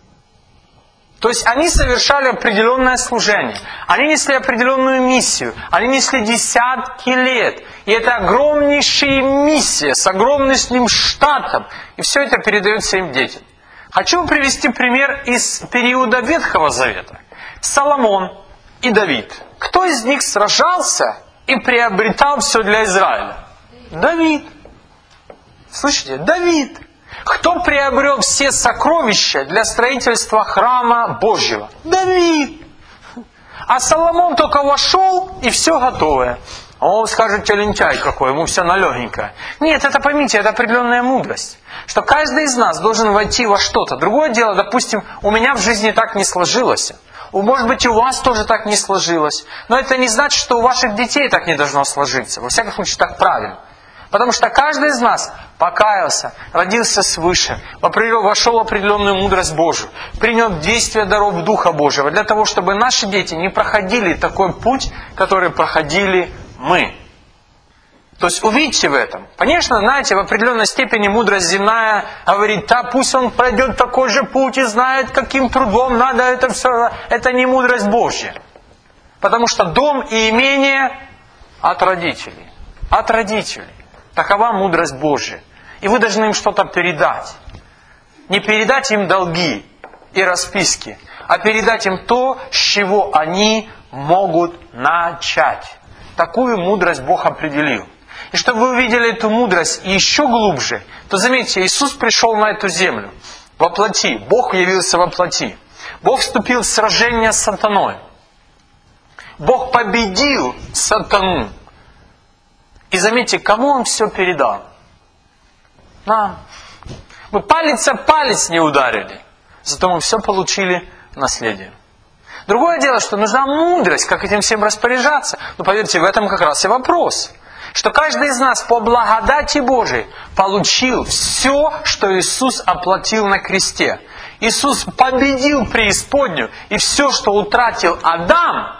То есть они совершали определенное служение. Они несли определенную миссию. Они несли десятки лет. И это огромнейшая миссия с огромным штатом. И все это передается им детям. Хочу привести пример из периода Ветхого Завета. Соломон и Давид. Кто из них сражался и приобретал все для Израиля? Давид. Слышите? Давид. Кто приобрел все сокровища для строительства храма Божьего? Давид. А Соломон только вошел, и все готовое. А он скажет, лентяй какой, ему все налегенькое. Нет, это поймите, это определенная мудрость. Что каждый из нас должен войти во что-то. Другое дело, допустим, у меня в жизни так не сложилось. Может быть, и у вас тоже так не сложилось. Но это не значит, что у ваших детей так не должно сложиться. Во всяком случае, так правильно. Потому что каждый из нас покаялся, родился свыше, вошел в определенную мудрость Божию, принял действие даров Духа Божьего, для того, чтобы наши дети не проходили такой путь, который проходили мы. То есть увидьте в этом. Конечно, знаете, в определенной степени мудрость земная говорит, да, пусть он пройдет такой же путь и знает, каким трудом надо это все. Это не мудрость Божья. Потому что дом и имение от родителей. От родителей. Такова мудрость Божья. И вы должны им что-то передать. Не передать им долги и расписки, а передать им то, с чего они могут начать. Такую мудрость Бог определил. И чтобы вы увидели эту мудрость еще глубже, то заметьте, Иисус пришел на эту землю во плоти. Бог явился во плоти. Бог вступил в сражение с сатаной. Бог победил сатану. И заметьте, кому Он все передал? Нам. Мы палец о палец не ударили. Зато мы все получили наследие. Другое дело, что нужна мудрость, как этим всем распоряжаться. Но поверьте, в этом как раз и вопрос. Что каждый из нас по благодати Божией получил все, что Иисус оплатил на кресте. Иисус победил преисподнюю, и все, что утратил Адам,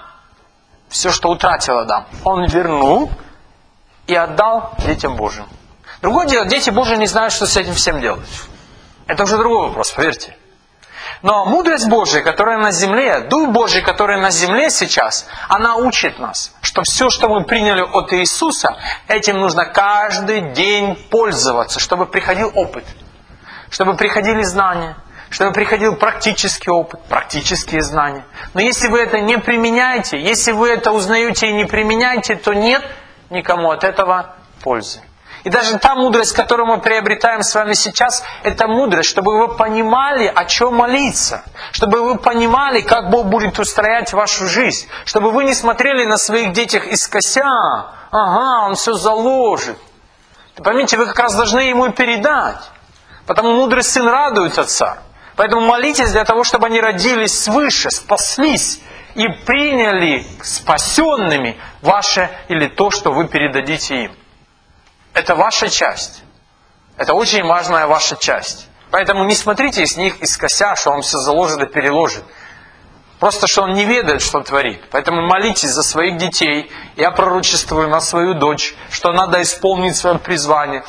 Он вернул и отдал детям Божьим. Другое дело, дети Божьи не знают, что с этим всем делать. Это уже другой вопрос, поверьте. Но мудрость Божия, которая на земле, Дух Божий, который на земле сейчас, она учит нас, что все, что мы приняли от Иисуса, этим нужно каждый день пользоваться, чтобы приходил опыт, чтобы приходили знания, чтобы приходил практический опыт, практические знания. Но если вы это не применяете, если вы это узнаете и не применяете, то нет никому от этого пользы. И даже та мудрость, которую мы приобретаем с вами сейчас, это мудрость, чтобы вы понимали, о чем молиться. Чтобы вы понимали, как Бог будет устроять вашу жизнь. Чтобы вы не смотрели на своих детях искося. Ага, он все заложит. Поймите, вы как раз должны ему передать. Потому мудрый сын радует отца. Поэтому молитесь для того, чтобы они родились свыше, спаслись и приняли спасенными ваше или то, что вы передадите им. Это ваша часть. Это очень важная ваша часть. Поэтому не смотрите с них искося, что он все заложит и переложит. Просто, что он не ведает, что творит. Поэтому молитесь за своих детей. Я пророчествую на свою дочь, что надо исполнить свое призвание.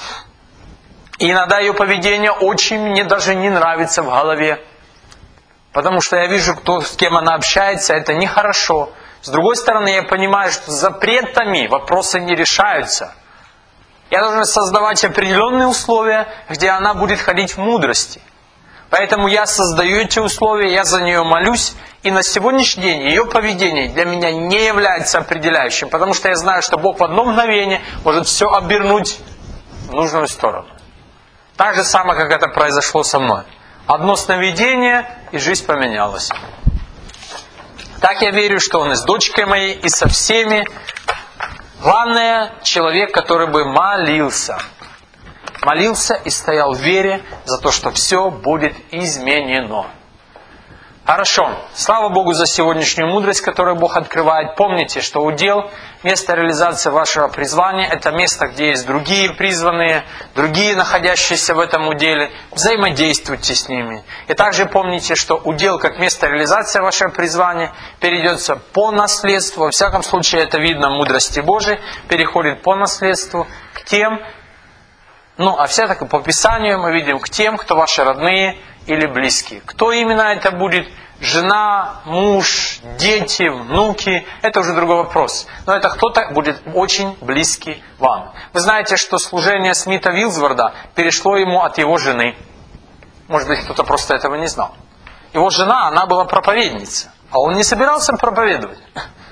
И иногда ее поведение очень мне даже не нравится в голове. Потому что я вижу, с кем она общается, это нехорошо. С другой стороны, я понимаю, что запретами вопросы не решаются. Я должен создавать определенные условия, где она будет ходить в мудрости. Поэтому я создаю эти условия, я за нее молюсь. И на сегодняшний день ее поведение для меня не является определяющим. Потому что я знаю, что Бог в одно мгновение может все обернуть в нужную сторону. Так же самое, как это произошло со мной. Одно сновидение, и жизнь поменялась. Так я верю, что он и с дочкой моей, и со всеми. Главное, человек, который бы молился. Молился и стоял в вере за то, что все будет изменено. Хорошо. Слава Богу за сегодняшнюю мудрость, которую Бог открывает. Помните, что удел, место реализации вашего призвания, это место, где есть другие призванные, другие, находящиеся в этом уделе. Взаимодействуйте с ними. И также помните, что удел, как место реализации вашего призвания, перейдется по наследству. Во всяком случае, это видно в мудрости Божией. Переходит по наследству к тем, а все-таки по Писанию мы видим к тем, кто ваши родные или близкие. Кто именно это будет? Жена, муж, дети, внуки. Это уже другой вопрос. Но это кто-то будет очень близкий вам. Вы знаете, что служение Смита Вилсворда перешло ему от его жены. Может быть, кто-то просто этого не знал. Его жена, она была проповедница. А он не собирался проповедовать.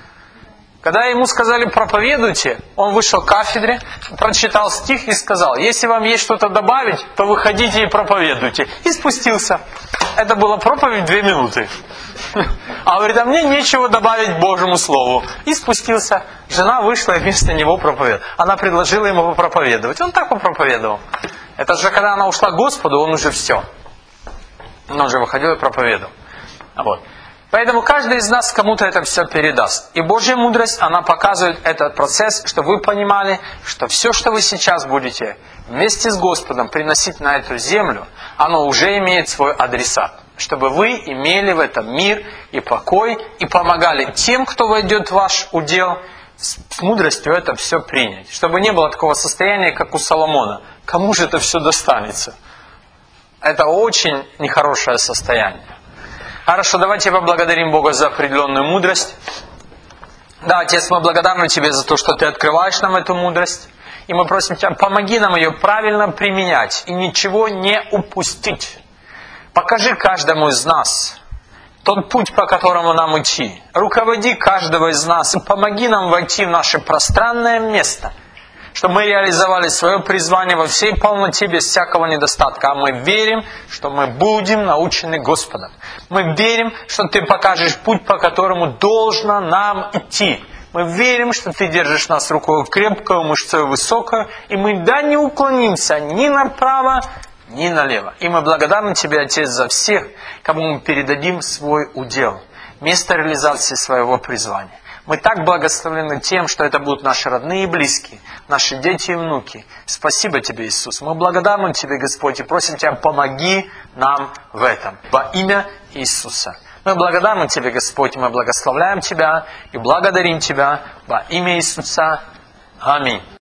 Когда ему сказали «проповедуйте», он вышел к кафедре, прочитал стих и сказал: «Если вам есть что-то добавить, то выходите и проповедуйте». И спустился. Это была проповедь 2 минуты. А говорит: «А мне нечего добавить к Божьему Слову». И спустился. Жена вышла и вместо него проповедовала. Она предложила ему попроповедовать. Он так попроповедовал. Это же когда она ушла к Господу, он уже все. Он уже выходил и проповедовал. Вот. Поэтому каждый из нас кому-то это все передаст. И Божья мудрость, она показывает этот процесс, чтобы вы понимали, что все, что вы сейчас будете вместе с Господом приносить на эту землю, оно уже имеет свой адресат. Чтобы вы имели в этом мир и покой, и помогали тем, кто войдет в ваш удел, с мудростью это все принять. Чтобы не было такого состояния, как у Соломона. Кому же это все достанется? Это очень нехорошее состояние. Хорошо, давайте поблагодарим Бога за определенную мудрость. Да, Отец, мы благодарны Тебе за то, что Ты открываешь нам эту мудрость. И мы просим Тебя, помоги нам ее правильно применять и ничего не упустить. Покажи каждому из нас тот путь, по которому нам идти. Руководи каждого из нас и помоги нам войти в наше пространное место, чтобы мы реализовали свое призвание во всей полноте, без всякого недостатка. А мы верим, что мы будем научены Господом. Мы верим, что Ты покажешь путь, по которому должно нам идти. Мы верим, что Ты держишь нас рукой крепкую, мышцой высокую, и мы не уклонимся ни направо, ни налево. И мы благодарны Тебе, Отец, за всех, кому мы передадим свой удел, место реализации своего призвания. Мы так благословлены тем, что это будут наши родные и близкие, наши дети и внуки. Спасибо Тебе, Иисус. Мы благодарны Тебе, Господь, и просим Тебя, помоги нам в этом. Во имя Иисуса. Мы благодарны Тебе, Господь, мы благословляем Тебя и благодарим Тебя во имя Иисуса. Аминь.